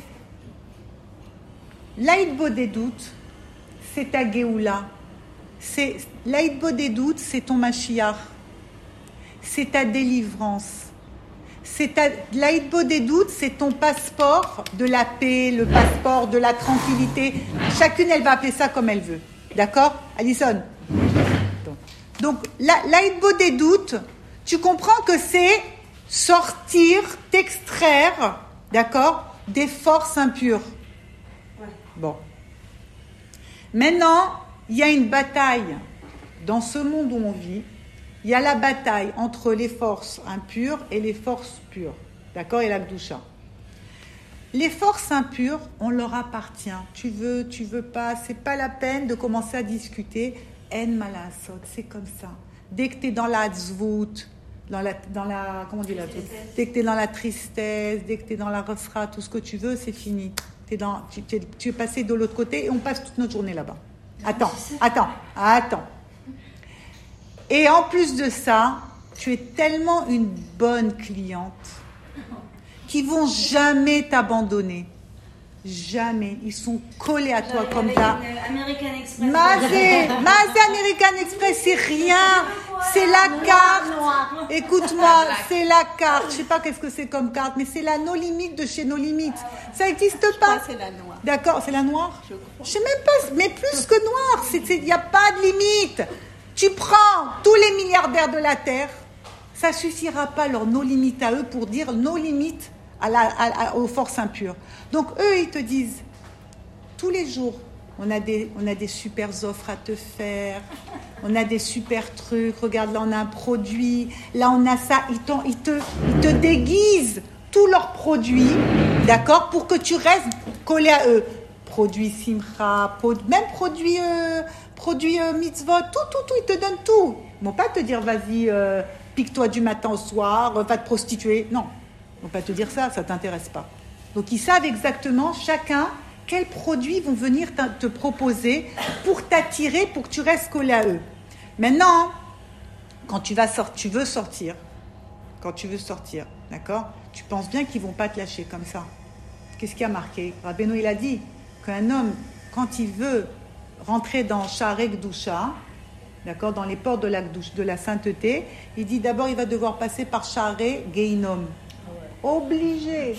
La Hitbo des doutes, c'est ta Géoula. La Hitbo des doutes, c'est ton Mashiach. C'est ta délivrance. La Hitbo des doutes, c'est ton passeport de la paix, le passeport de la tranquillité. Chacune, elle va appeler ça comme elle veut. D'accord, Alison ? Donc, la Hitbo des doutes, tu comprends que c'est sortir, t'extraire, d'accord, des forces impures. Bon. Maintenant, il y a une bataille dans ce monde où on vit. Il y a la bataille entre les forces impures et les forces pures. D'accord ? Et la Gdusha. Les forces impures, on leur appartient. Tu veux pas, c'est pas la peine de commencer à discuter. En malasot, c'est comme ça. Dès que tu es dans la tzvout, comment on dit la tzvout ? Dès que tu es dans la tristesse, dès que tu es dans la rasra, tout ce que tu veux, c'est fini. Tu es passé de l'autre côté et on passe toute notre journée là-bas. Attends. Et en plus de ça, tu es tellement une bonne cliente qu'ils vont jamais t'abandonner. Jamais. Ils sont collés à toi comme ça. American Express. Mazé American Express, c'est rien. C'est la carte. Écoute-moi, c'est la carte. Je sais pas qu'est-ce que c'est comme carte, mais c'est la No Limit de chez No Limit. Ça n'existe pas. C'est la noire. D'accord, c'est la noire. Je crois. Je sais même pas, mais plus que noire. Il n'y a pas de limite. Tu prends tous les milliardaires de la Terre, ça suffira pas leur no limit à eux pour dire no limit aux forces impures. Donc eux, ils te disent, tous les jours, on a des super offres à te faire, on a des super trucs, regarde là on a un produit, là on a ça, ils te déguisent tous leurs produits, d'accord, pour que tu restes collé à eux. Produits Simcha, même produits mitzvot, tout, ils te donnent tout. Ils ne vont pas te dire, vas-y, pique-toi du matin au soir, va te prostituer. Non, ils ne vont pas te dire ça, ça ne t'intéresse pas. Donc, ils savent exactement, chacun, quels produits vont venir te proposer pour t'attirer, pour que tu restes collé à eux. Maintenant, quand tu veux sortir, d'accord, tu penses bien qu'ils ne vont pas te lâcher comme ça. Qu'est-ce qui a marqué? Rabbeinu, il a dit qu'un homme, quand il veut rentrer dans Sha'arei Kedusha, d'accord, dans les portes de la sainteté, il dit d'abord il va devoir passer par Sha'arei Gehinom. Obligé.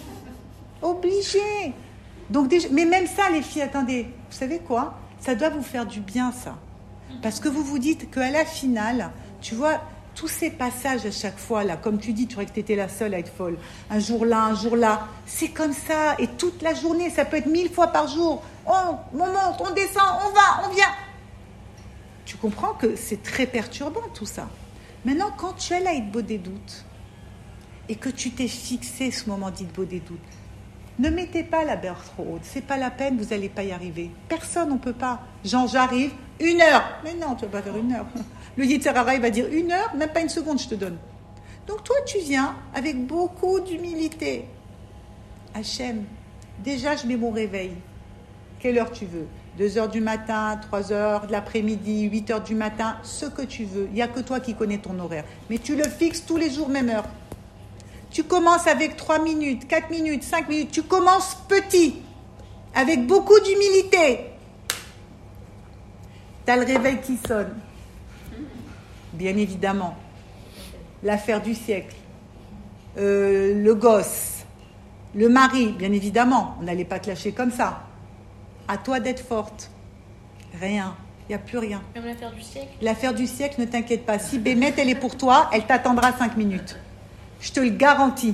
Donc déjà, mais même ça, les filles, attendez, vous savez quoi? Ça doit vous faire du bien, ça. Parce que vous vous dites qu'à la finale, tu vois, tous ces passages à chaque fois, là, comme tu dis, tu croyais que tu étais la seule à être folle. Un jour là, c'est comme ça. Et toute la journée, ça peut être 1000 fois par jour. On monte, on descend, on va, on vient. Tu comprends que c'est très perturbant tout ça. Maintenant, quand tu es là, Hitbo des doutes, et que tu t'es fixé ce moment d'Hitbo des doutes, ne mettez pas la barre trop haute. C'est pas la peine, vous n'allez pas y arriver. Personne, on ne peut pas. Genre, j'arrive, 1 heure. Mais non, tu ne vas pas faire 1 heure. Le Yetzer Hara, il va dire 1 heure, même pas 1 seconde, je te donne. Donc toi, tu viens avec beaucoup d'humilité. Hachem, déjà, je mets mon réveil. Quelle heure tu veux? 2 heures du matin, 3 heures de l'après-midi, 8 heures du matin, ce que tu veux. Il n'y a que toi qui connais ton horaire. Mais tu le fixes tous les jours, même heure. Tu commences avec 3 minutes, 4 minutes, 5 minutes. Tu commences petit, avec beaucoup d'humilité. Tu as le réveil qui sonne. Bien évidemment. L'affaire du siècle. Le gosse. Le mari, bien évidemment. On n'allait pas te lâcher comme ça. À toi d'être forte. Rien. Il n'y a plus rien. Même l'affaire du siècle. L'affaire du siècle, ne t'inquiète pas. Si Bémet, elle est pour toi, elle t'attendra 5 minutes. Je te le garantis.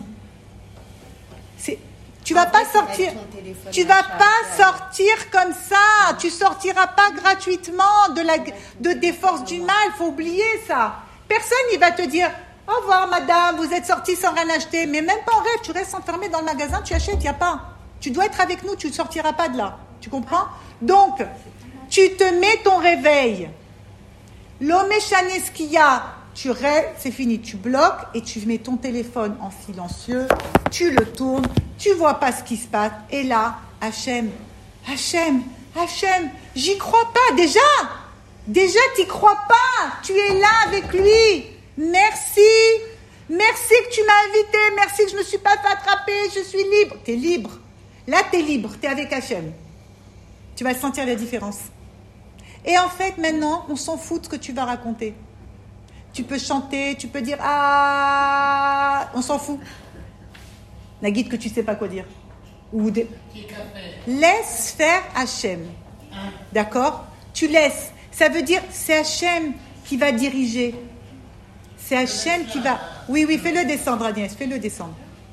Tu vas pas sortir. Tu vas pas sortir comme ça. Tu sortiras pas gratuitement des forces du mal. Faut oublier ça. Personne il va te dire au revoir madame, vous êtes sortie sans rien acheter. Mais même pas en rêve. Tu restes enfermé dans le magasin, tu achètes, il y a pas. Tu dois être avec nous. Tu ne sortiras pas de là. Tu comprends? Donc, tu te mets ton réveil. L'omeshaneskia. C'est fini, tu bloques et tu mets ton téléphone en silencieux, tu le tournes, tu vois pas ce qui se passe. Et là, Hachem, j'y crois pas. Déjà t'y crois pas. Tu es là avec lui. Merci que tu m'as invité. Merci que je me suis pas fait attraper. Je suis libre. T'es libre. Là, t'es libre. T'es avec Hachem. Tu vas sentir la différence. Et en fait, maintenant, on s'en fout de ce que tu vas raconter. Tu peux chanter, tu peux dire ah, on s'en fout. La guide que tu sais pas quoi dire. Laisse faire Hachem. D'accord? Tu laisses. Ça veut dire c'est Hachem qui va diriger. C'est Hachem qui va. Oui, fais-le descendre, Agnès. Fais-le descendre.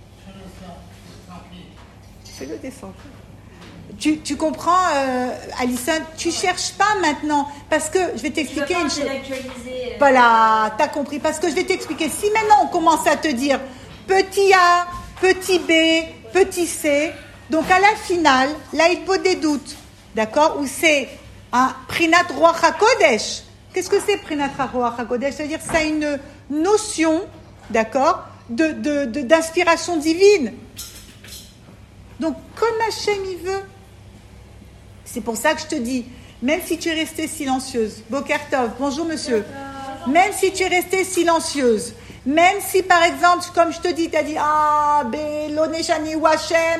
Tu comprends, Alison, tu cherches pas maintenant, parce que je vais t'expliquer une chose. Voilà, t'as compris, parce que je vais t'expliquer. Si maintenant on commence à te dire petit A, petit B, petit C, donc à la finale, là il faut des doutes, d'accord, où c'est un Prinat Ruach HaKodesh. Qu'est-ce que c'est Prinat Ruach HaKodesh? C'est-à-dire que ça a une notion, d'accord, d'inspiration divine. Donc comme Hachem il veut. C'est pour ça que je te dis, même si tu es restée silencieuse, Boker Tov, bonjour monsieur, même si tu es restée silencieuse, Même si, par exemple, comme je te dis, tu as dit, Loneshani ou Hachem,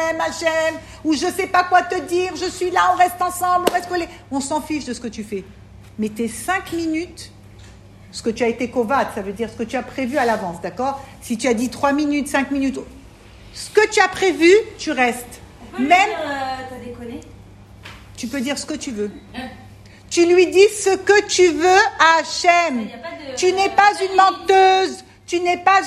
ou je sais pas quoi te dire, je suis là, on reste ensemble, on reste collés. On s'en fiche de ce que tu fais. Mais tes 5 minutes, ce que tu as été kovat, ça veut dire ce que tu as prévu à l'avance, d'accord? Si tu as dit 3 minutes, 5 minutes, ce que tu as prévu, tu restes. On peut lui Même, dire, t'as déconné. tu peux dire ce que tu veux. Tu lui dis ce que tu veux à Hachem. Y a pas de- Tu n'es pas une menteuse. Tu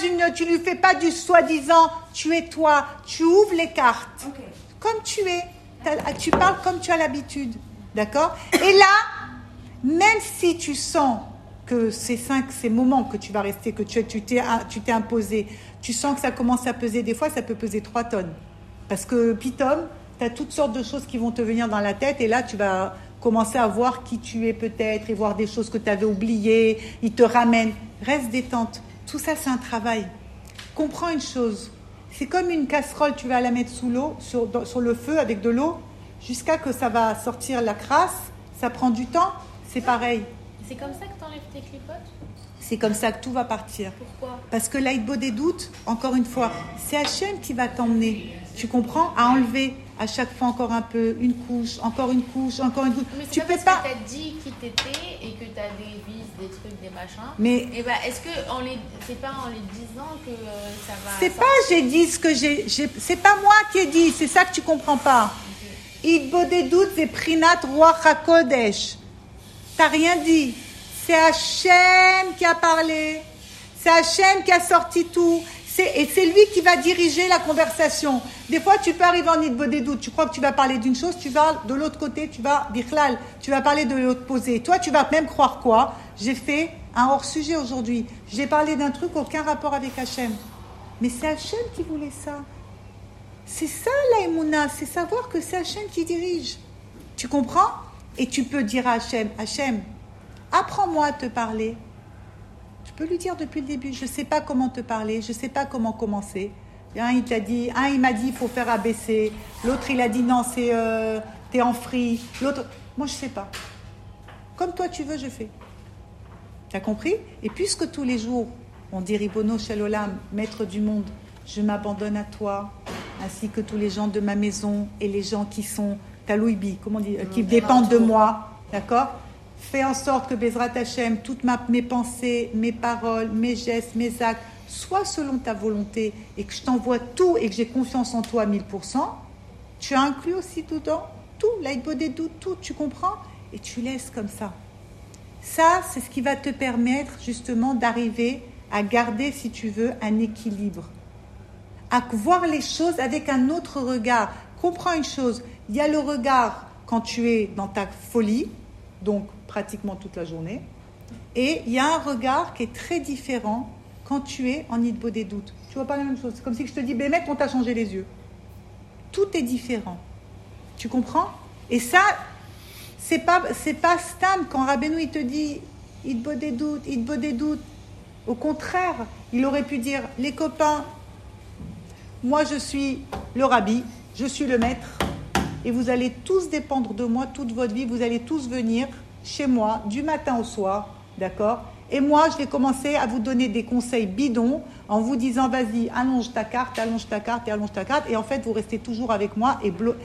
lui fais pas du soi-disant. Tu es toi. Tu ouvres les cartes. Ok. Comme tu es. Tu parles comme tu as l'habitude. D'accord? Et là, même si tu sens que ces moments que tu vas rester, que tu t'es imposé, tu sens que ça commence à peser. Des fois, ça peut peser 3 tonnes. Parce que, pitom, tu as toutes sortes de choses qui vont te venir dans la tête. Et là, tu vas commencer à voir qui tu es peut-être et voir des choses que tu avais oubliées. Ils te ramènent. Reste détente. Tout ça, c'est un travail. Comprends une chose. C'est comme une casserole, tu vas la mettre sous l'eau, sur le feu avec de l'eau, jusqu'à que ça va sortir la crasse. Ça prend du temps. C'est pareil. C'est comme ça que tu enlèves tes clipotes? C'est comme ça que tout va partir. Pourquoi? Parce que l'aïbo des doutes, encore une fois, c'est Hachem qui va t'emmener. Tu comprends? À enlever à chaque fois encore un peu, une couche, encore une couche, encore une couche. Mais Tu c'est peux pas pas. parce que t'as dit qui t'étais et que t'as des vices, des trucs, des machins. Mais Et est-ce que c'est pas en les disant que ça va... c'est pas j'ai dit ce que c'est pas moi qui ai dit, c'est ça que tu comprends pas. Idbo des doutes, c'est Prinat Ruach HaKodesh. T'as rien dit. C'est Hachem qui a parlé. C'est Hachem qui a sorti tout. Et c'est lui qui va diriger la conversation. Des fois, tu peux arriver en Idbo des doutes. Tu crois que tu vas parler d'une chose, tu vas de l'autre côté, tu vas Bichlal, tu vas parler de l'autre posé. Toi, tu vas même croire quoi? J'ai fait un hors-sujet aujourd'hui. J'ai parlé d'un truc, aucun rapport avec Hachem. Mais c'est Hachem qui voulait ça. C'est ça la Emouna, c'est savoir que c'est Hachem qui dirige. Tu comprends? Et tu peux dire à Hachem, Hachem, apprends-moi à te parler. Tu peux lui dire depuis le début, je ne sais pas comment te parler, je ne sais pas comment commencer. Il m'a dit, il faut faire abaisser. L'autre, il a dit, non, t'es en free. L'autre, moi, je ne sais pas. Comme toi, tu veux, je fais. Tu as compris? Et puisque tous les jours, on dit Ribono Shel Olam, maître du monde, je m'abandonne à toi, ainsi que tous les gens de ma maison et les gens qui sont Talouibi, comment on dit, qui dépendent de moi. D'accord? Fais en sorte que Bezrat Hashem, toutes mes pensées, mes paroles, mes gestes, mes actes, soient selon ta volonté et que je t'envoie tout et que j'ai confiance en toi à 1000%. Tu as inclus aussi dedans tout, l'aïbodé, tout, tu comprends? Et tu laisses comme ça. Ça, c'est ce qui va te permettre justement d'arriver à garder, si tu veux, un équilibre. À voir les choses avec un autre regard. Comprends une chose, il y a le regard quand tu es dans ta folie, donc pratiquement toute la journée, et il y a un regard qui est très différent quand tu es en Idbo des doutes. Tu vois pas la même chose. C'est comme si je te dis, mec, on t'a changé les yeux. Tout est différent. Tu comprends? Et ça, c'est pas Stam quand Rabbeinu il te dit Idbo des doutes. Au contraire, il aurait pu dire, les copains, moi je suis le rabbi, je suis le maître, et vous allez tous dépendre de moi toute votre vie, vous allez tous venir chez moi du matin au soir, d'accord? Et moi, je vais commencer à vous donner des conseils bidons en vous disant, vas-y, allonge ta carte, et en fait, vous restez toujours avec moi,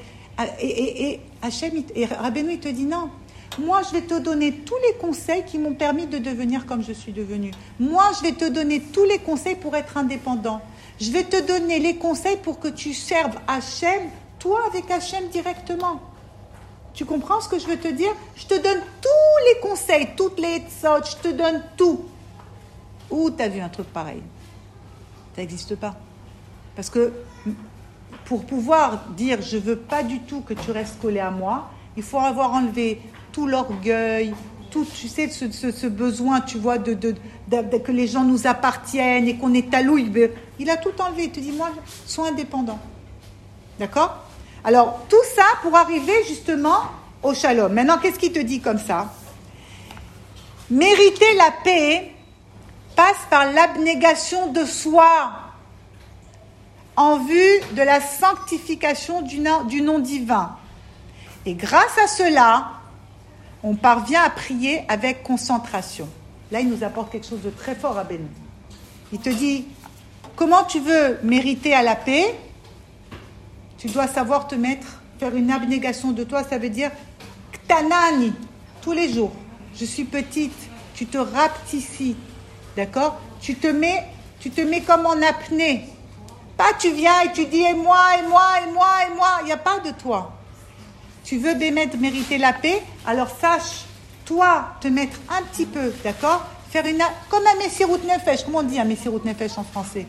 et Hachem, et Rabbeinu, il te dit non. Moi, je vais te donner tous les conseils qui m'ont permis de devenir comme je suis devenue. Moi, je vais te donner tous les conseils pour être indépendant. Je vais te donner les conseils pour que tu serves Hachem, toi avec Hachem directement. Tu comprends ce que je veux te dire? Je te donne tous les conseils, toutes les etzot, je te donne tout. Où tu as vu un truc pareil? Ça n'existe pas. Parce que pour pouvoir dire je ne veux pas du tout que tu restes collé à moi, il faut avoir enlevé tout l'orgueil, tout, tu sais, ce besoin, tu vois, que les gens nous appartiennent et qu'on est talouille. Il a tout enlevé. Il te dit, moi, sois indépendant. D'accord? Alors, tout ça pour arriver justement au shalom. Maintenant, qu'est-ce qu'il te dit comme ça? Mériter la paix passe par l'abnégation de soi en vue de la sanctification du nom divin. Et grâce à cela, on parvient à prier avec concentration. Là, il nous apporte quelque chose de très fort à Béni. Il te dit, comment tu veux mériter à la paix? Tu dois savoir te mettre, faire une abnégation de toi, ça veut dire Ktanani, tous les jours. Je suis petite, tu te rapetissis, d'accord? Tu te mets comme en apnée. Pas tu viens et tu dis et moi, il n'y a pas de toi. Tu veux mériter la paix, alors sache, toi, te mettre un petit peu, d'accord? Faire comme un Messirut Nefesh, comment on dit un Messirut Nefesh en français?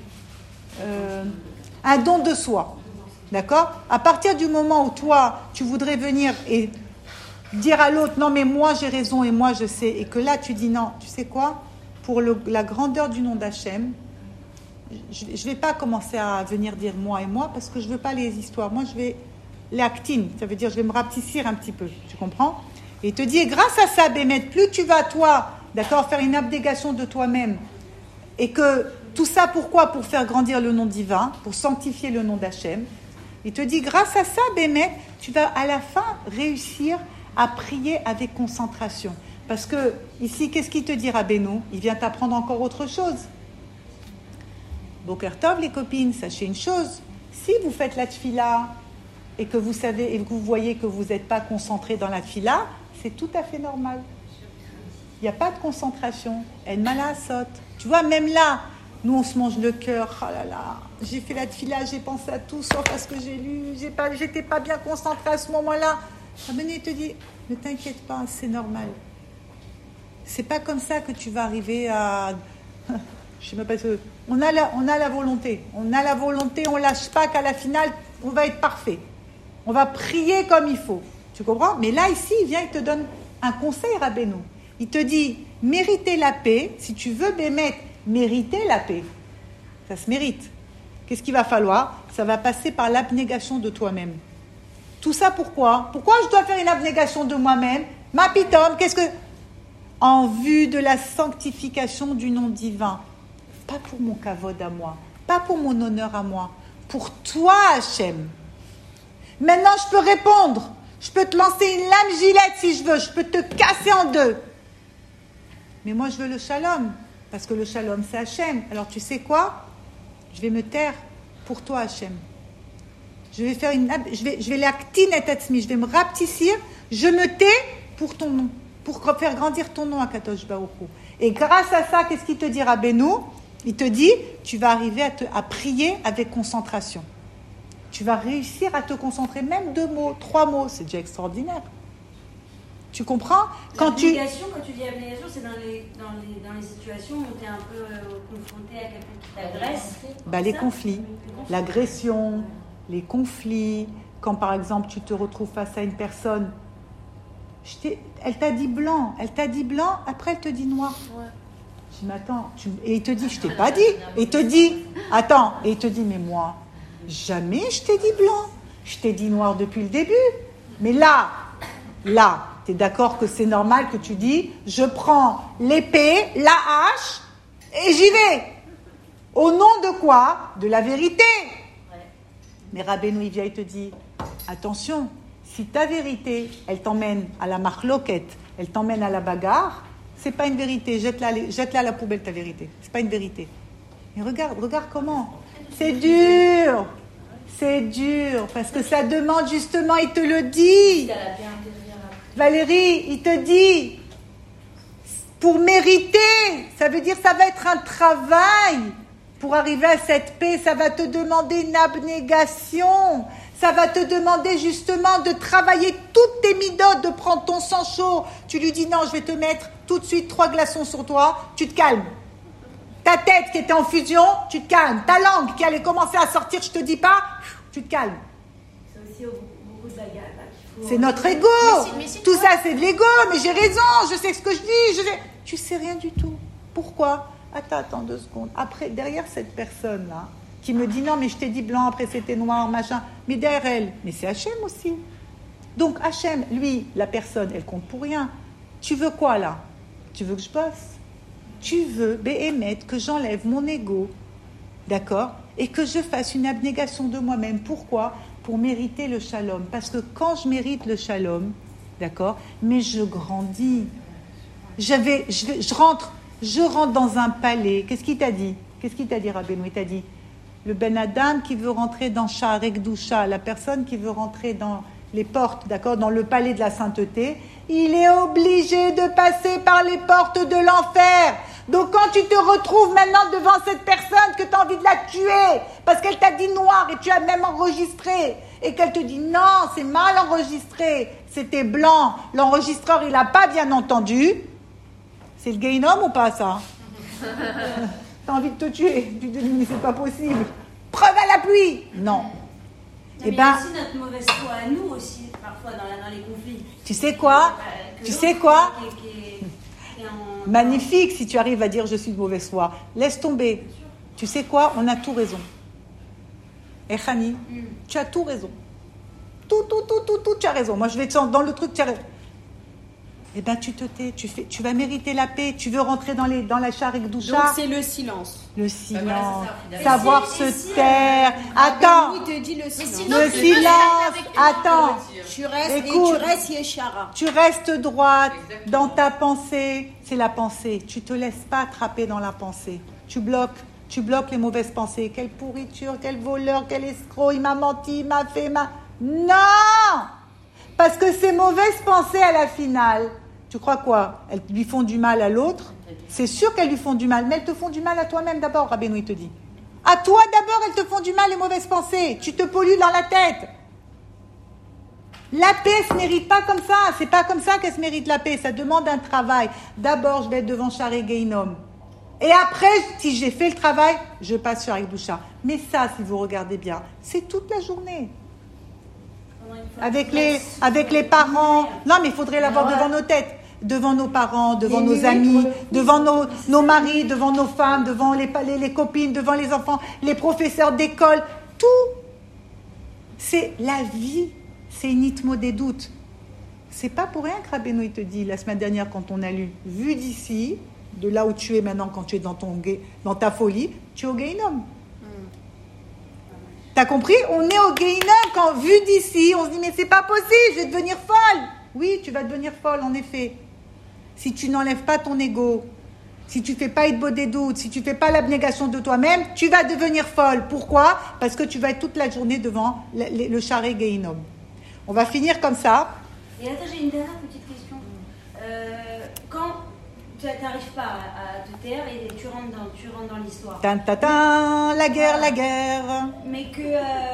Un don de soi, d'accord? À partir du moment où toi, tu voudrais venir et dire à l'autre, non mais moi j'ai raison et moi je sais, et que là tu dis non, tu sais quoi? Pour la grandeur du nom d'Hachem, je ne vais pas commencer à venir dire moi et moi, parce que je ne veux pas les histoires. Moi je vais l'actine, ça veut dire je vais me rapetissir un petit peu, tu comprends? Et il te dit, et grâce à ça, Bémet, plus tu vas toi, d'accord, faire une abnégation de toi-même, et que tout ça pourquoi? Pour faire grandir le nom divin, pour sanctifier le nom d'Hachem. Il te dit, grâce à ça, Bémet, tu vas à la fin réussir à prier avec concentration. Parce que ici, qu'est-ce qu'il te dit, Rabbeinu? Il vient t'apprendre encore autre chose. Boker Tov, les copines, sachez une chose, si vous faites la tfila et que vous savez et que vous voyez que vous n'êtes pas concentré dans la tfila, c'est tout à fait normal. Il n'y a pas de concentration. Elle malasot. Tu vois, même là, nous on se mange le cœur. Oh là là, j'ai fait la tfila, j'ai pensé à tout sauf à ce que j'ai lu. J'étais pas bien concentrée à ce moment-là. Rabbeinu te dit, ne t'inquiète pas, c'est normal. C'est pas comme ça que tu vas arriver à. Je sais même pas. On a la volonté. On a la volonté. On lâche pas qu'à la finale, on va être parfait. On va prier comme il faut. Tu comprends? Mais là, ici, il vient, il te donne un conseil, Rabbeinu. Il te dit, mériter la paix, si tu veux mériter la paix, ça se mérite. Qu'est-ce qu'il va falloir? Ça va passer par l'abnégation de toi-même. Tout ça pourquoi? Pourquoi je dois faire une abnégation de moi-même? Ma pitom, qu'est-ce que... En vue de la sanctification du nom divin. Pas pour mon kavod à moi, pas pour mon honneur à moi, pour toi, Hachem. Maintenant, je peux répondre. Je peux te lancer une lame gilette si je veux. Je peux te casser en deux. Mais moi, je veux le shalom. Parce que le shalom, c'est Hachem. Alors, tu sais quoi? Je vais me taire pour toi, Hachem. Je vais l'actiner tatsmi. Je vais me rapetissir. Je me tais pour ton nom. Pour faire grandir ton nom à Kadosh Baruch Hu. Et grâce à ça, qu'est-ce qu'il te dit, Rabbeinu? Il te dit, tu vas arriver à prier avec concentration. Tu vas réussir à te concentrer, même 2 mots, 3 mots, c'est déjà extraordinaire. Tu comprends? L'abnégation, quand tu dis abnégation, c'est dans les situations où tu es un peu confronté à quelqu'un qui t'agresse. Les conflits, l'agression, les conflits. Quand par exemple tu te retrouves face à une personne, elle t'a dit blanc, après elle te dit noir. Ouais. Je dis, mais attends, et il te dit, je t'ai pas dit. Et il te dit, attends, et il te dit, mais moi, jamais je t'ai dit blanc. Je t'ai dit noir depuis le début. Mais là, tu es d'accord que c'est normal que tu dis, je prends l'épée, la hache, et j'y vais. Au nom de quoi? De la vérité. Ouais. Mais Rabbeinu, il vient, il te dit, attention, si ta vérité, elle t'emmène à la marloquette, elle t'emmène à la bagarre, c'est pas une vérité. Jette-la à la poubelle, ta vérité. C'est pas une vérité. Mais regarde comment. C'est dur, parce que ça demande justement, il te le dit. Valérie, il te dit, pour mériter, ça veut dire ça va être un travail. Pour arriver à cette paix, ça va te demander une abnégation. Ça va te demander justement de travailler toutes tes midotes, de prendre ton sang chaud. Tu lui dis non, je vais te mettre tout de suite 3 glaçons sur toi, tu te calmes. Ta tête qui était en fusion, tu te calmes. Ta langue qui allait commencer à sortir, je te dis pas, tu te calmes. C'est aussi beaucoup de bagarres. C'est notre ego. Mais tout ça, c'est de l'ego. Mais j'ai raison, je sais ce que je dis. Tu sais rien du tout. Pourquoi? Attends 2 secondes. Après, derrière cette personne-là, qui me dit non, mais je t'ai dit blanc, après c'était noir, machin. Mais derrière elle, mais c'est Hachem aussi. Donc Hachem, lui, la personne, elle compte pour rien. Tu veux quoi là? Tu veux que je bosse? Tu veux, Béhémet, que j'enlève mon ego, d'accord? Et que je fasse une abnégation de moi-même. Pourquoi? Pour mériter le shalom. Parce que quand je mérite le shalom, d'accord? Mais je grandis. Je rentre dans un palais. Qu'est-ce qu'il t'a dit? Qu'est-ce qu'il t'a dit, Rabbeinu? Il t'a dit, le Ben Adam qui veut rentrer dans Sha'arei Kedusha, la personne qui veut rentrer dans les portes, d'accord, dans le palais de la sainteté, il est obligé de passer par les portes de l'enfer. Donc quand tu te retrouves maintenant devant cette personne que tu as envie de la tuer, parce qu'elle t'a dit noir et tu as même enregistré, et qu'elle te dit non, c'est mal enregistré, c'était blanc, l'enregistreur il n'a pas bien entendu, c'est le Gehinnom ou pas ça? T'as envie de te tuer, tu te dis mais c'est pas possible, preuve à la pluie. Non. Mais il y a aussi notre mauvaise foi à nous aussi, parfois dans les conflits. Tu sais quoi? Magnifique si tu arrives à dire je suis de mauvaise foi. Laisse tomber. Tu sais quoi? On a tout raison. Et Khani, tu as tout raison. Tout, tu as raison. Moi je vais te dans le truc, tu as raison. Eh bien, tu te tais, tu vas mériter la paix, tu veux rentrer dans la Sha'arei Kedusha. Donc, c'est le silence. Le silence, voilà, savoir se taire. Attends, Il te dit le silence. le silence, attends. Tu restes Écoute. et tu restes Yeshara. Tu restes droite Exactement. dans ta pensée, c'est la pensée. Tu te laisses pas attraper dans la pensée. Tu bloques les mauvaises pensées. Quelle pourriture, quel voleur, quel escroc, il m'a menti, il m'a fait Non! Parce que ces mauvaises pensées à la finale, tu crois quoi? Elles lui font du mal à l'autre? C'est sûr qu'elles lui font du mal, mais elles te font du mal à toi-même d'abord, Rabbeinu il te dit. À toi d'abord, elles te font du mal, les mauvaises pensées. Tu te pollues dans la tête. La paix, elle se mérite pas comme ça. C'est pas comme ça qu'elle se mérite la paix. Ça demande un travail. D'abord, je vais être devant Sha'arei Gehinnom. Et après, si j'ai fait le travail, je passe sur Sha'arei Kedusha. Mais ça, si vous regardez bien, c'est toute la journée. Avec les parents. Non, mais il faudrait l'avoir devant nos têtes. Devant nos parents, devant nos amis, devant nos maris, devant nos femmes, devant les copines, devant les enfants, les professeurs d'école. Tout. C'est la vie. C'est une itmo des doutes. C'est pas pour rien que Rabbeinu te dit la semaine dernière quand on a lu, vu d'ici, de là où tu es maintenant quand tu es dans ta folie, tu es au Gehinnom. T'as compris? On est au Gehinnom quand vu d'ici, on se dit mais c'est pas possible, je vais devenir folle. Oui, tu vas devenir folle en effet. Si tu n'enlèves pas ton ego, si tu fais pas itbo des doutes, si tu fais pas l'abnégation de toi-même, tu vas devenir folle. Pourquoi? Parce que tu vas être toute la journée devant le Sha'arei Gehinnom. On va finir comme ça. Et attends, j'ai une dernière petite question. Quand tu n'arrives pas à te taire et tu rentres dans l'histoire. La guerre. Mais que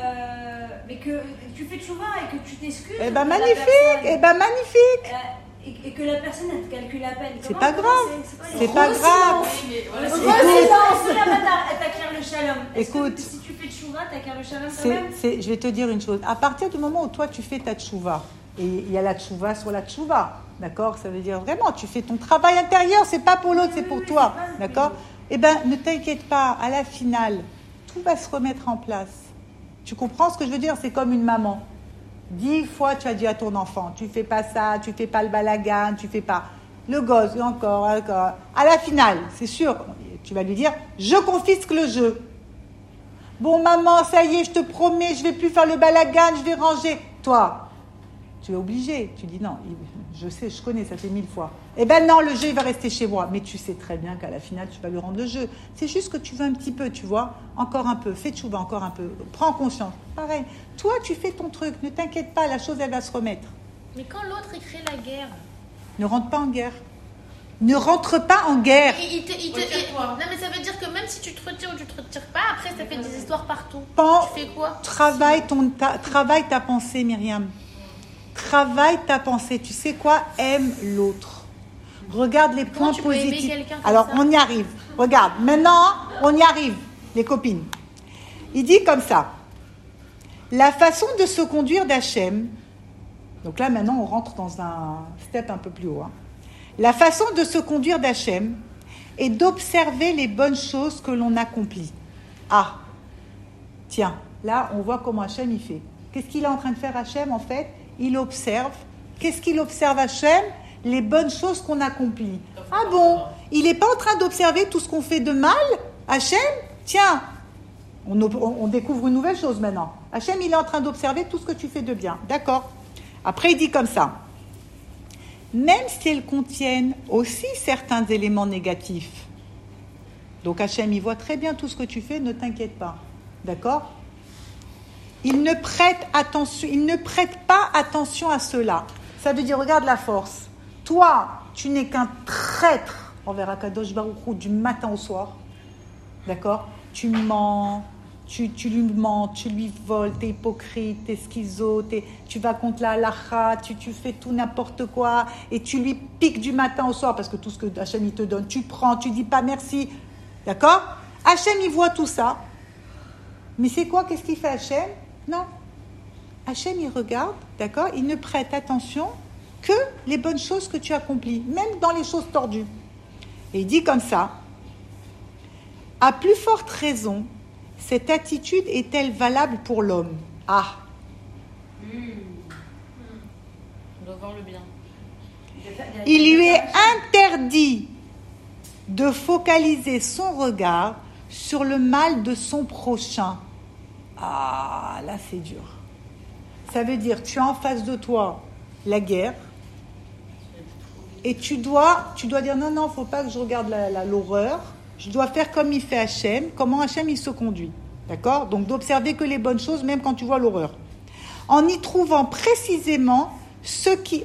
tu fais tchouva et que tu t'excuses. Eh ben magnifique. Et que la personne elle te calcule la peine. C'est pas grave. C'est pas grave. Oui, mais voilà, Elle t'acquiert le shalom. Écoute. Si tu fais tchouva, t'acquiers le shalom quand même. Je vais te dire une chose. À partir du moment où toi tu fais ta tchouva, et il y a la tchouva sur la tchouva, d'accord? Ça veut dire vraiment, tu fais ton travail intérieur, c'est pas pour l'autre, c'est pour toi, d'accord? Eh ben, ne t'inquiète pas, à la finale, tout va se remettre en place. Tu comprends ce que je veux dire? C'est comme une maman. 10 fois, tu as dit à ton enfant, tu fais pas ça, tu fais pas le balagan, tu fais pas le gosse, encore. À la finale, c'est sûr, tu vas lui dire, je confisque le jeu. Bon, maman, ça y est, je te promets, je vais plus faire le balagan, je vais ranger. Toi, tu es obligé. Tu dis non, je sais, je connais, ça fait 1000 fois. Eh ben non, le jeu, il va rester chez moi. Mais tu sais très bien qu'à la finale, tu vas lui rendre le jeu. C'est juste que tu veux un petit peu, tu vois. Encore un peu, fais tchouva encore un peu. Prends conscience. Pareil. Toi, tu fais ton truc. Ne t'inquiète pas, la chose, elle va se remettre. Mais quand l'autre il crée la guerre, Ne rentre pas en guerre. Ne rentre pas en guerre. non mais ça veut dire que même si tu te retires ou tu te retires pas, après ça fait des histoires partout. Tu fais quoi? Travaille ta pensée, Myriam. Travaille ta pensée. Tu sais quoi? Aime l'autre. Regarde les points tu peux aimer positifs. quelqu'un comme Alors, ça? on y arrive. Regarde, maintenant, on y arrive, les copines. Il dit comme ça. La façon de se conduire d'Hachem. Donc là, maintenant, on rentre dans un step un peu plus haut. La façon de se conduire d'Hachem est d'observer les bonnes choses que l'on accomplit. Ah, tiens, là, on voit comment Hachem il fait. Qu'est-ce qu'il est en train de faire, Hachem, en fait? Il observe. Qu'est-ce qu'il observe, Hachem? Les bonnes choses qu'on accomplit. Ah bon? Il n'est pas en train d'observer tout ce qu'on fait de mal, Hachem? Tiens, on découvre une nouvelle chose maintenant. Hachem, il est en train d'observer tout ce que tu fais de bien. D'accord? Après, il dit comme ça. Même si elles contiennent aussi certains éléments négatifs. Donc Hachem, il voit très bien tout ce que tu fais, ne t'inquiète pas. D'accord ? Il ne prête pas attention à cela. Ça veut dire, regarde la force. Toi, tu n'es qu'un traître envers Akadosh Baruch Hu du matin au soir. D'accord ? Tu mens, tu lui mens, tu lui voles, t'es hypocrite, t'es schizo, tu vas contre la halakha, tu fais tout n'importe quoi et tu lui piques du matin au soir parce que tout ce que Hachem il te donne, tu prends, tu dis pas merci. D'accord ? Hachem, il voit tout ça. Mais c'est quoi ? Qu'est-ce qu'il fait Hachem ? Non. Hachem, il regarde, d'accord ? Il ne prête attention que les bonnes choses que tu accomplis, même dans les choses tordues. Et il dit comme ça, à plus forte raison, cette attitude est-elle valable pour l'homme ? Ah. On doit voir le bien. Il lui est interdit de focaliser son regard sur le mal de son prochain. Ah, là c'est dur. Ça veut dire, tu as en face de toi la guerre et tu dois dire non, il ne faut pas que je regarde l'horreur. Je dois faire comme il fait Hachem, comment Hachem il se conduit. D'accord ? Donc d'observer que les bonnes choses, même quand tu vois l'horreur. En y trouvant précisément ce qui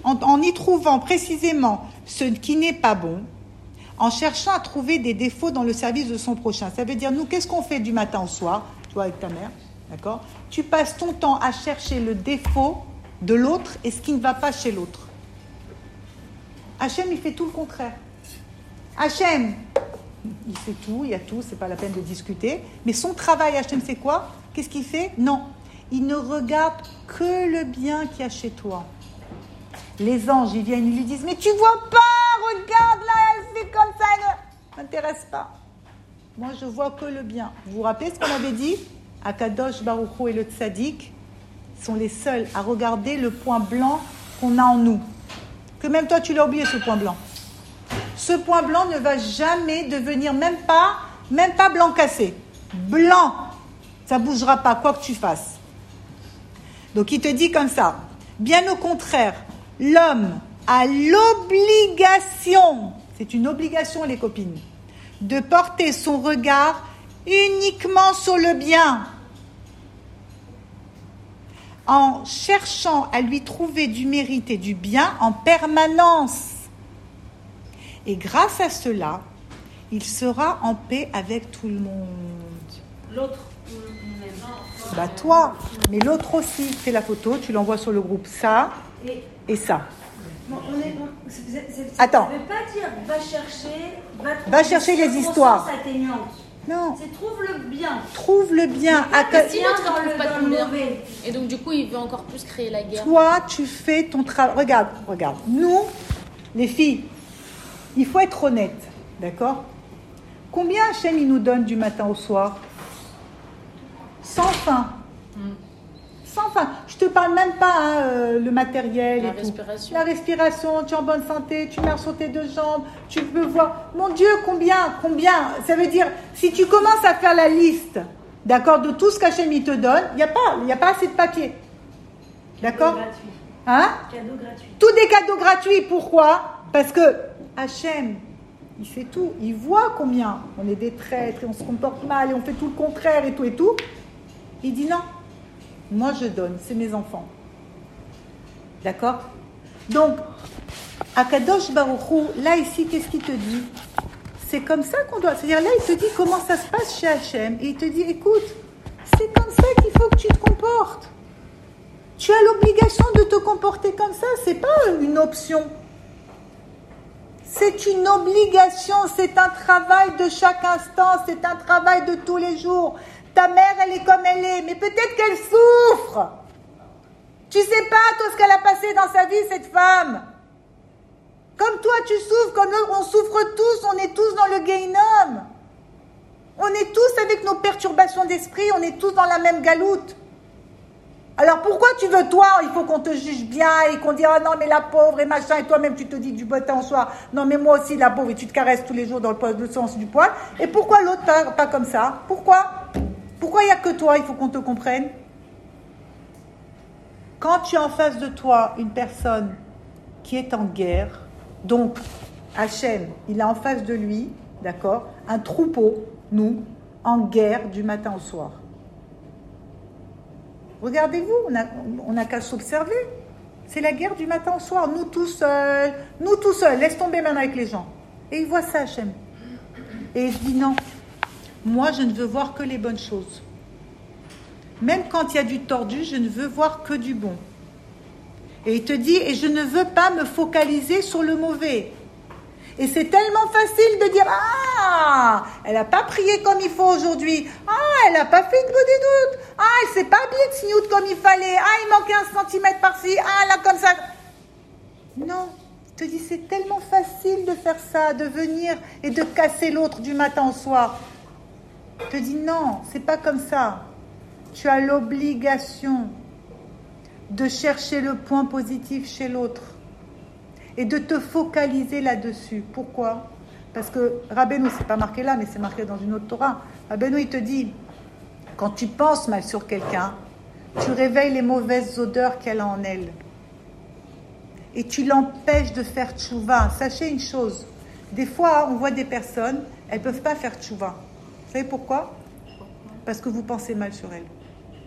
n'est pas bon, en cherchant à trouver des défauts dans le service de son prochain. Ça veut dire, nous, qu'est-ce qu'on fait du matin au soir, toi avec ta mère, d'accord ? Tu passes ton temps à chercher le défaut de l'autre et ce qui ne va pas chez l'autre. Hachem, il fait tout le contraire. Hachem, il fait tout, il y a tout, c'est pas la peine de discuter. Mais son travail, Hachem, c'est quoi ? Qu'est-ce qu'il fait ? Non, il ne regarde que le bien qu'il y a chez toi. Les anges, ils viennent, ils lui disent, mais tu vois pas, regarde là, elle fait comme ça, elle ne m'intéresse pas. Moi, je vois que le bien. Vous vous rappelez ce qu'on avait dit ? Akadosh Baruch Hu et le Tzadik sont les seuls à regarder le point blanc qu'on a en nous. Que même toi, tu l'as oublié, ce point blanc. Ce point blanc ne va jamais devenir même pas blanc cassé. Blanc, ça ne bougera pas, quoi que tu fasses. Donc, il te dit comme ça. Bien au contraire, l'homme a l'obligation, c'est une obligation les copines, de porter son regard uniquement sur le bien, en cherchant à lui trouver du mérite et du bien en permanence. Et grâce à cela, il sera en paix avec tout le monde. L'autre. Bah toi, mais l'autre aussi. Fais la photo, tu l'envoies sur le groupe. Ça et ça. Bon, Attends. Ça ne veut pas dire Va chercher les histoires. Atteignantes. Non. C'est trouve le bien. Trouve le bien. Si l'autre ne trouve pas de bien. Et donc du coup, il veut encore plus créer la guerre. Toi, tu fais ton travail. Regarde. Nous, les filles, il faut être honnête, d'accord ? Combien Hachem il nous donne du matin au soir ? Sans fin. Sans fin. Je te parle même pas le matériel La et tout. respiration. La respiration, tu es en bonne santé, tu marches sur tes deux jambes, tu peux voir. Mon Dieu, combien ? Ça veut dire, si tu commences à faire la liste, d'accord, de tout ce qu'Hachem il te donne, il n'y a pas assez de papier. D'accord ? Cadeau gratuit. Tous des cadeaux gratuits. Pourquoi ? Parce que Hachem, il fait tout. Il voit combien on est des traîtres et on se comporte mal et on fait tout le contraire et tout et tout. Il dit non. Moi, je donne. C'est mes enfants. D'accord ? Donc, Akadosh Baruch Hu, là, ici, qu'est-ce qu'il te dit ? C'est comme ça qu'on doit... C'est-à-dire, là, il te dit comment ça se passe chez Hachem. Et il te dit, écoute, c'est comme ça qu'il faut que tu te comportes. Tu as l'obligation de te comporter comme ça. C'est pas une option. C'est une obligation. C'est un travail de chaque instant. C'est un travail de tous les jours. Ta mère, elle est comme elle est, mais peut-être qu'elle souffre. Tu sais pas, toi, ce qu'elle a passé dans sa vie, cette femme. Comme toi, tu souffres, comme nous, on souffre tous, on est tous dans le Gehinnom. On est tous avec nos perturbations d'esprit, on est tous dans la même galoute. Alors pourquoi tu veux, toi, il faut qu'on te juge bien et qu'on dise, ah non, mais la pauvre et machin, et toi-même tu te dis du matin au soir, non, mais moi aussi la pauvre, et tu te caresses tous les jours dans le sens du poil. Et pourquoi l'autre pas comme ça ? Pourquoi il n'y a que toi, il faut qu'on te comprenne ? Quand tu as en face de toi une personne qui est en guerre, donc Hachem, il a en face de lui d'accord, un troupeau, nous, en guerre du matin au soir. Regardez-vous, on n'a qu'à s'observer. C'est la guerre du matin au soir, nous tout seuls, laisse tomber maintenant avec les gens. Et il voit ça, Hachem. Et il se dit non, moi je ne veux voir que les bonnes choses. Même quand il y a du tordu, je ne veux voir que du bon. Et il te dit, et je ne veux pas me focaliser sur le mauvais. Et c'est tellement facile de dire, ah, elle n'a pas prié comme il faut aujourd'hui. Ah, elle n'a pas fait de doute. Ah, elle s'est pas habillée de sniout comme il fallait. Ah, il manquait 1 centimètre par-ci. Ah, là, comme ça. Non, il te dit, c'est tellement facile de faire ça, de venir et de casser l'autre du matin au soir. Il te dit, non, c'est pas comme ça. Tu as l'obligation de chercher le point positif chez l'autre et de te focaliser là-dessus. Pourquoi ? Parce que Rabbeinu, c'est pas marqué là, mais c'est marqué dans une autre Torah. Rabbeinu, il te dit, quand tu penses mal sur quelqu'un, tu réveilles les mauvaises odeurs qu'elle a en elle. Et tu l'empêches de faire tchouva. Sachez une chose, des fois, on voit des personnes, elles ne peuvent pas faire tchouva. Vous savez pourquoi ? Parce que vous pensez mal sur elle.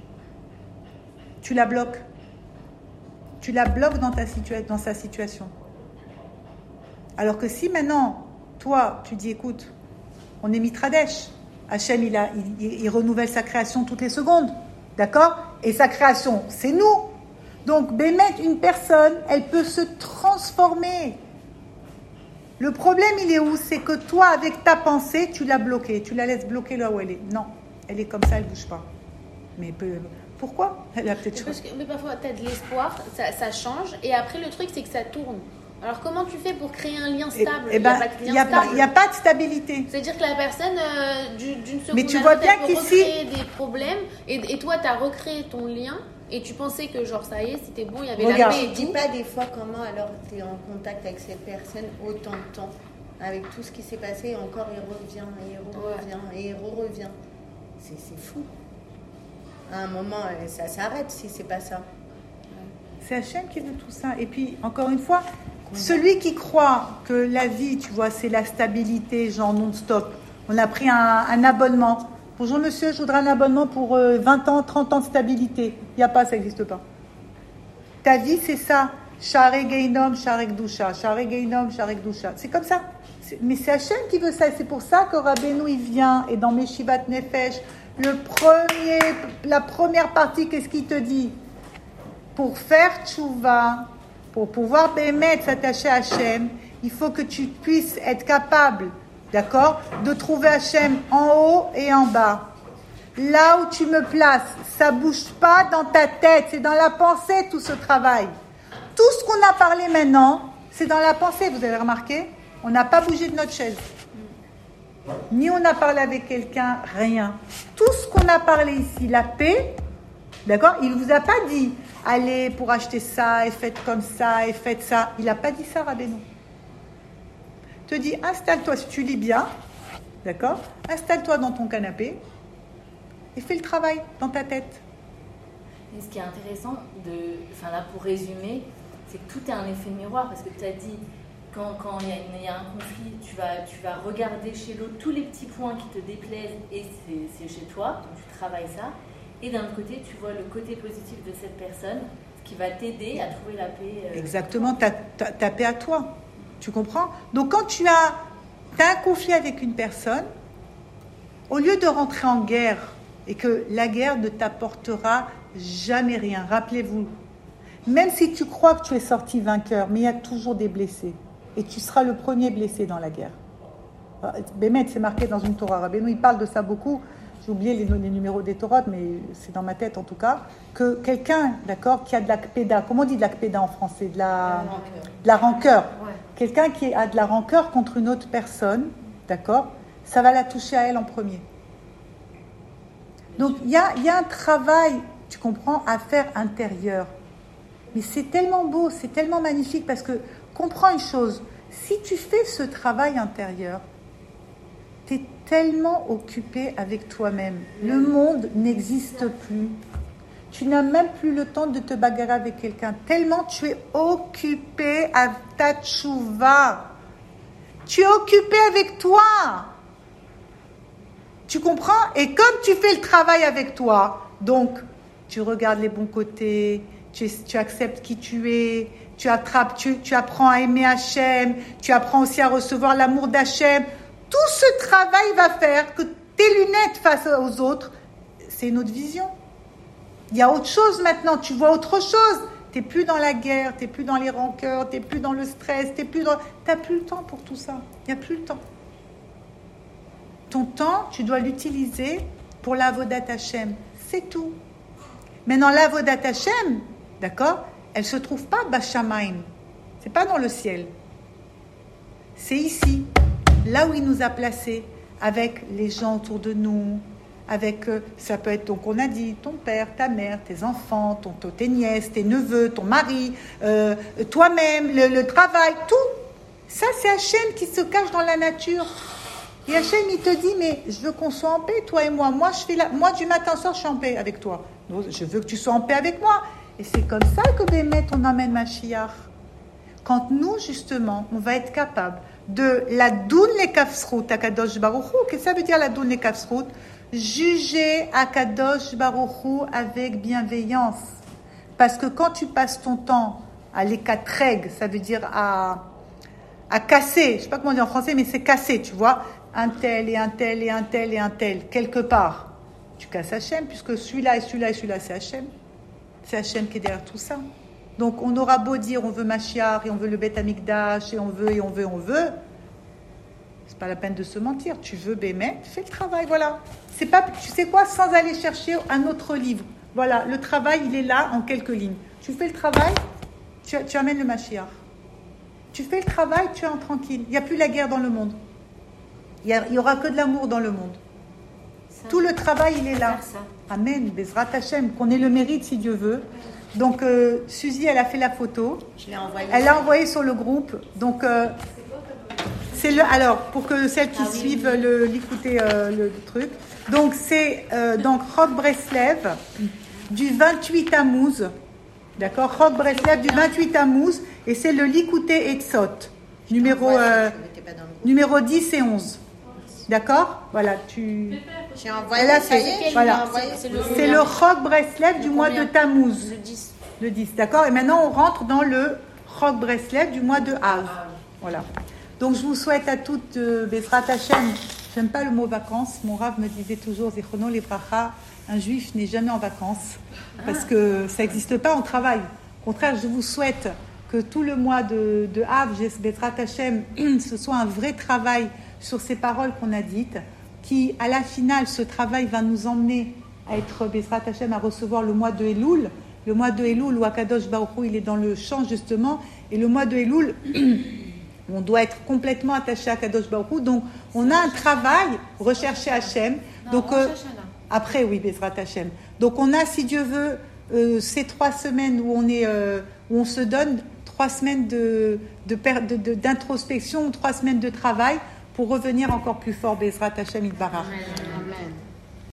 Tu la bloques. Tu la bloques dans sa situation. Alors que si maintenant, toi, tu dis, écoute, on est Mitradesh, Hachem, il renouvelle sa création toutes les secondes, d'accord ? Et sa création, c'est nous. Donc, Bémet, une personne, elle peut se transformer. Le problème, il est où ? C'est que toi, avec ta pensée, tu l'as bloquée, tu la laisses bloquer là où elle est. Non, elle est comme ça, elle ne bouge pas. Mais pourquoi ? Elle a peut-être choisi. Mais parfois, tu as de l'espoir, ça change, et après, le truc, c'est que ça tourne. Alors, comment tu fais pour créer un lien stable ? Il n'y a pas de stabilité. C'est-à-dire que la personne, d'une seconde mais tu vois bien elle peut qu'ici... recréer des problèmes, et toi, tu as recréé ton lien, et tu pensais que, genre, ça y est, c'était bon, il y avait la paix et Dis tout. pas des fois comment alors tu es en contact avec cette personne autant de temps, avec tout ce qui s'est passé, et encore il revient, et il revient. C'est fou. À un moment, ça s'arrête si c'est pas ça. C'est Hachem qui veut tout ça. Et puis, encore une fois, celui qui croit que la vie, tu vois, c'est la stabilité, genre non-stop. On a pris un abonnement. Bonjour monsieur, je voudrais un abonnement pour 20 ans, 30 ans de stabilité. Il n'y a pas, ça n'existe pas. Ta vie, c'est ça. Sharei Geinom, Sharei Gdusha. Sharei Geinom, Sharei Gdusha. C'est comme ça. Mais c'est Hachem qui veut ça. Et c'est pour ça que Rabbeinu, il vient. Et dans Meshivat Nefesh, la première partie, qu'est-ce qu'il te dit ? Pour faire tchouva, pour pouvoir bémet s'attacher à Hachem, il faut que tu puisses être capable, d'accord, de trouver Hachem en haut et en bas. Là où tu me places, ça bouge pas dans ta tête, c'est dans la pensée tout ce travail. Tout ce qu'on a parlé maintenant, c'est dans la pensée, vous avez remarqué ? On n'a pas bougé de notre chaise. Ni on a parlé avec quelqu'un, rien. Tout ce qu'on a parlé ici, la paix, d'accord, il ne vous a pas dit allez pour acheter ça et faites comme ça et faites ça. Il n'a pas dit ça, Rabbeinu. Il te dit installe-toi, si tu lis bien, d'accord, installe-toi dans ton canapé et fais le travail dans ta tête. Et ce qui est intéressant, là pour résumer, c'est que tout est un effet miroir parce que tu as dit quand il y a un conflit, tu vas regarder chez l'autre tous les petits points qui te déplaisent et c'est chez toi, donc tu travailles ça. Et d'un autre côté, tu vois le côté positif de cette personne, ce qui va t'aider à trouver la paix. Exactement, ta paix à toi. Tu comprends ? Donc quand tu as un conflit avec une personne, au lieu de rentrer en guerre, et que la guerre ne t'apportera jamais rien, rappelez-vous, même si tu crois que tu es sorti vainqueur, mais il y a toujours des blessés. Et tu seras le premier blessé dans la guerre. Bémet, c'est marqué dans une Torah. Rabbeinu, il parle de ça beaucoup. J'ai oublié les numéros des Torahs, mais c'est dans ma tête en tout cas, que quelqu'un, d'accord, qui a de l'akpéda, comment on dit de l'akpéda en français ? De la rancœur. Ouais. Quelqu'un qui a de la rancœur contre une autre personne, d'accord, ça va la toucher à elle en premier. Donc il y a un travail, tu comprends, à faire intérieur. Mais c'est tellement beau, c'est tellement magnifique parce que, comprends une chose, si tu fais ce travail intérieur, tu es tellement occupé avec toi-même. Le monde n'existe plus. Tu n'as même plus le temps de te bagarrer avec quelqu'un. Tellement tu es occupé à ta tchouva. Tu es occupé avec toi. Tu comprends? Et comme tu fais le travail avec toi, donc tu regardes les bons côtés, tu acceptes qui tu es, tu apprends à aimer Hachem, tu apprends aussi à recevoir l'amour d'Hachem. Tout ce travail va faire que tes lunettes face aux autres, c'est une autre vision. Il y a autre chose maintenant, tu vois autre chose. Tu n'es plus dans la guerre, tu n'es plus dans les rancœurs, tu n'es plus dans le stress, tu n'as plus le temps pour tout ça. Il n'y a plus le temps. Ton temps, tu dois l'utiliser pour l'avodat Hachem. C'est tout. Maintenant, l'avodat Hachem, d'accord, elle ne se trouve pas Bashamaim. Ce n'est pas dans le ciel. C'est ici, là où il nous a placés, avec les gens autour de nous, avec, ça peut être, donc on a dit, ton père, ta mère, tes enfants, tes nièces, tes neveux, ton mari, toi-même, le travail, tout. Ça, c'est Hachem qui se cache dans la nature. Et Hachem, il te dit, mais je veux qu'on soit en paix, toi et moi. Moi, du matin au soir, je suis en paix avec toi. Donc, je veux que tu sois en paix avec moi. Et c'est comme ça que, Bémet, on emmène Mashiach. Quand nous, justement, on va être capable de la doun le kafsrout à Kadosh Baruch Hu. Qu'est-ce que ça veut dire la doun le kafsrout? Juger à Kadosh Baruch Hu avec bienveillance. Parce que quand tu passes ton temps à l'écatreg, ça veut dire à casser, je ne sais pas comment dire en français, mais c'est casser, tu vois, un tel et un tel et un tel et un tel, quelque part. Tu casses Hachem, puisque celui-là et celui-là et celui-là, c'est Hachem. C'est Hachem qui est derrière tout ça. Donc on aura beau dire on veut Mashiach et on veut le Beth Amikdash et on veut, c'est pas la peine de se mentir. Tu veux Bémet, fais le travail, voilà. C'est pas, tu sais quoi, sans aller chercher un autre livre. Voilà, le travail, il est là en quelques lignes. Tu fais le travail, tu amènes le Mashiach. Tu fais le travail, tu es en tranquille. Il n'y a plus la guerre dans le monde. Il n'y aura que de l'amour dans le monde. Ça, tout le travail, il est là. Amen, Bezrat Hashem, qu'on ait le mérite si Dieu veut. Donc, Suzy, elle a fait la photo. Je l'ai envoyée. Elle l'a envoyée sur le groupe. Donc, c'est le. Alors, pour que celles qui suivent l'écouter le truc. Donc, c'est donc Rock Breslev du 28 Tammuz. D'accord, Rock Breslev du 28 Tammuz. Et c'est le Likouté Etzot, numéro 10 et 11. D'accord? Voilà, J'ai envoyé. Elle a fait. Voilà. C'est le Rock Breslev du mois de Tammuz. Le 10. D'accord? Et maintenant, on rentre dans le Rock Breslev du mois de Av. Voilà. Donc, je vous souhaite à toutes, Bezrat Hashem, j'aime pas le mot vacances. Mon Rav me disait toujours, Zichrono Livracha, un juif n'est jamais en vacances. Parce que ça n'existe pas en travail. Au contraire, je vous souhaite que tout le mois de Av, Bezrat Hashem, ce soit un vrai travail sur ces paroles qu'on a dites, qui, à la finale, ce travail va nous emmener à être, Bezrat Hashem, à recevoir le mois de Elul. Le mois de Elul, où Akadosh Baruch Hu, il est dans le champ, justement. Et le mois de Elul, on doit être complètement attaché à Akadosh Baruch Hu. Donc, on a un travail, rechercher Hashem. Donc, après, oui, Bezrat Hashem. Donc, on a, si Dieu veut, ces 3 semaines où on se donne 3 semaines d'introspection, 3 semaines de travail pour revenir encore plus fort, Bezrat Hashem Yitbarach.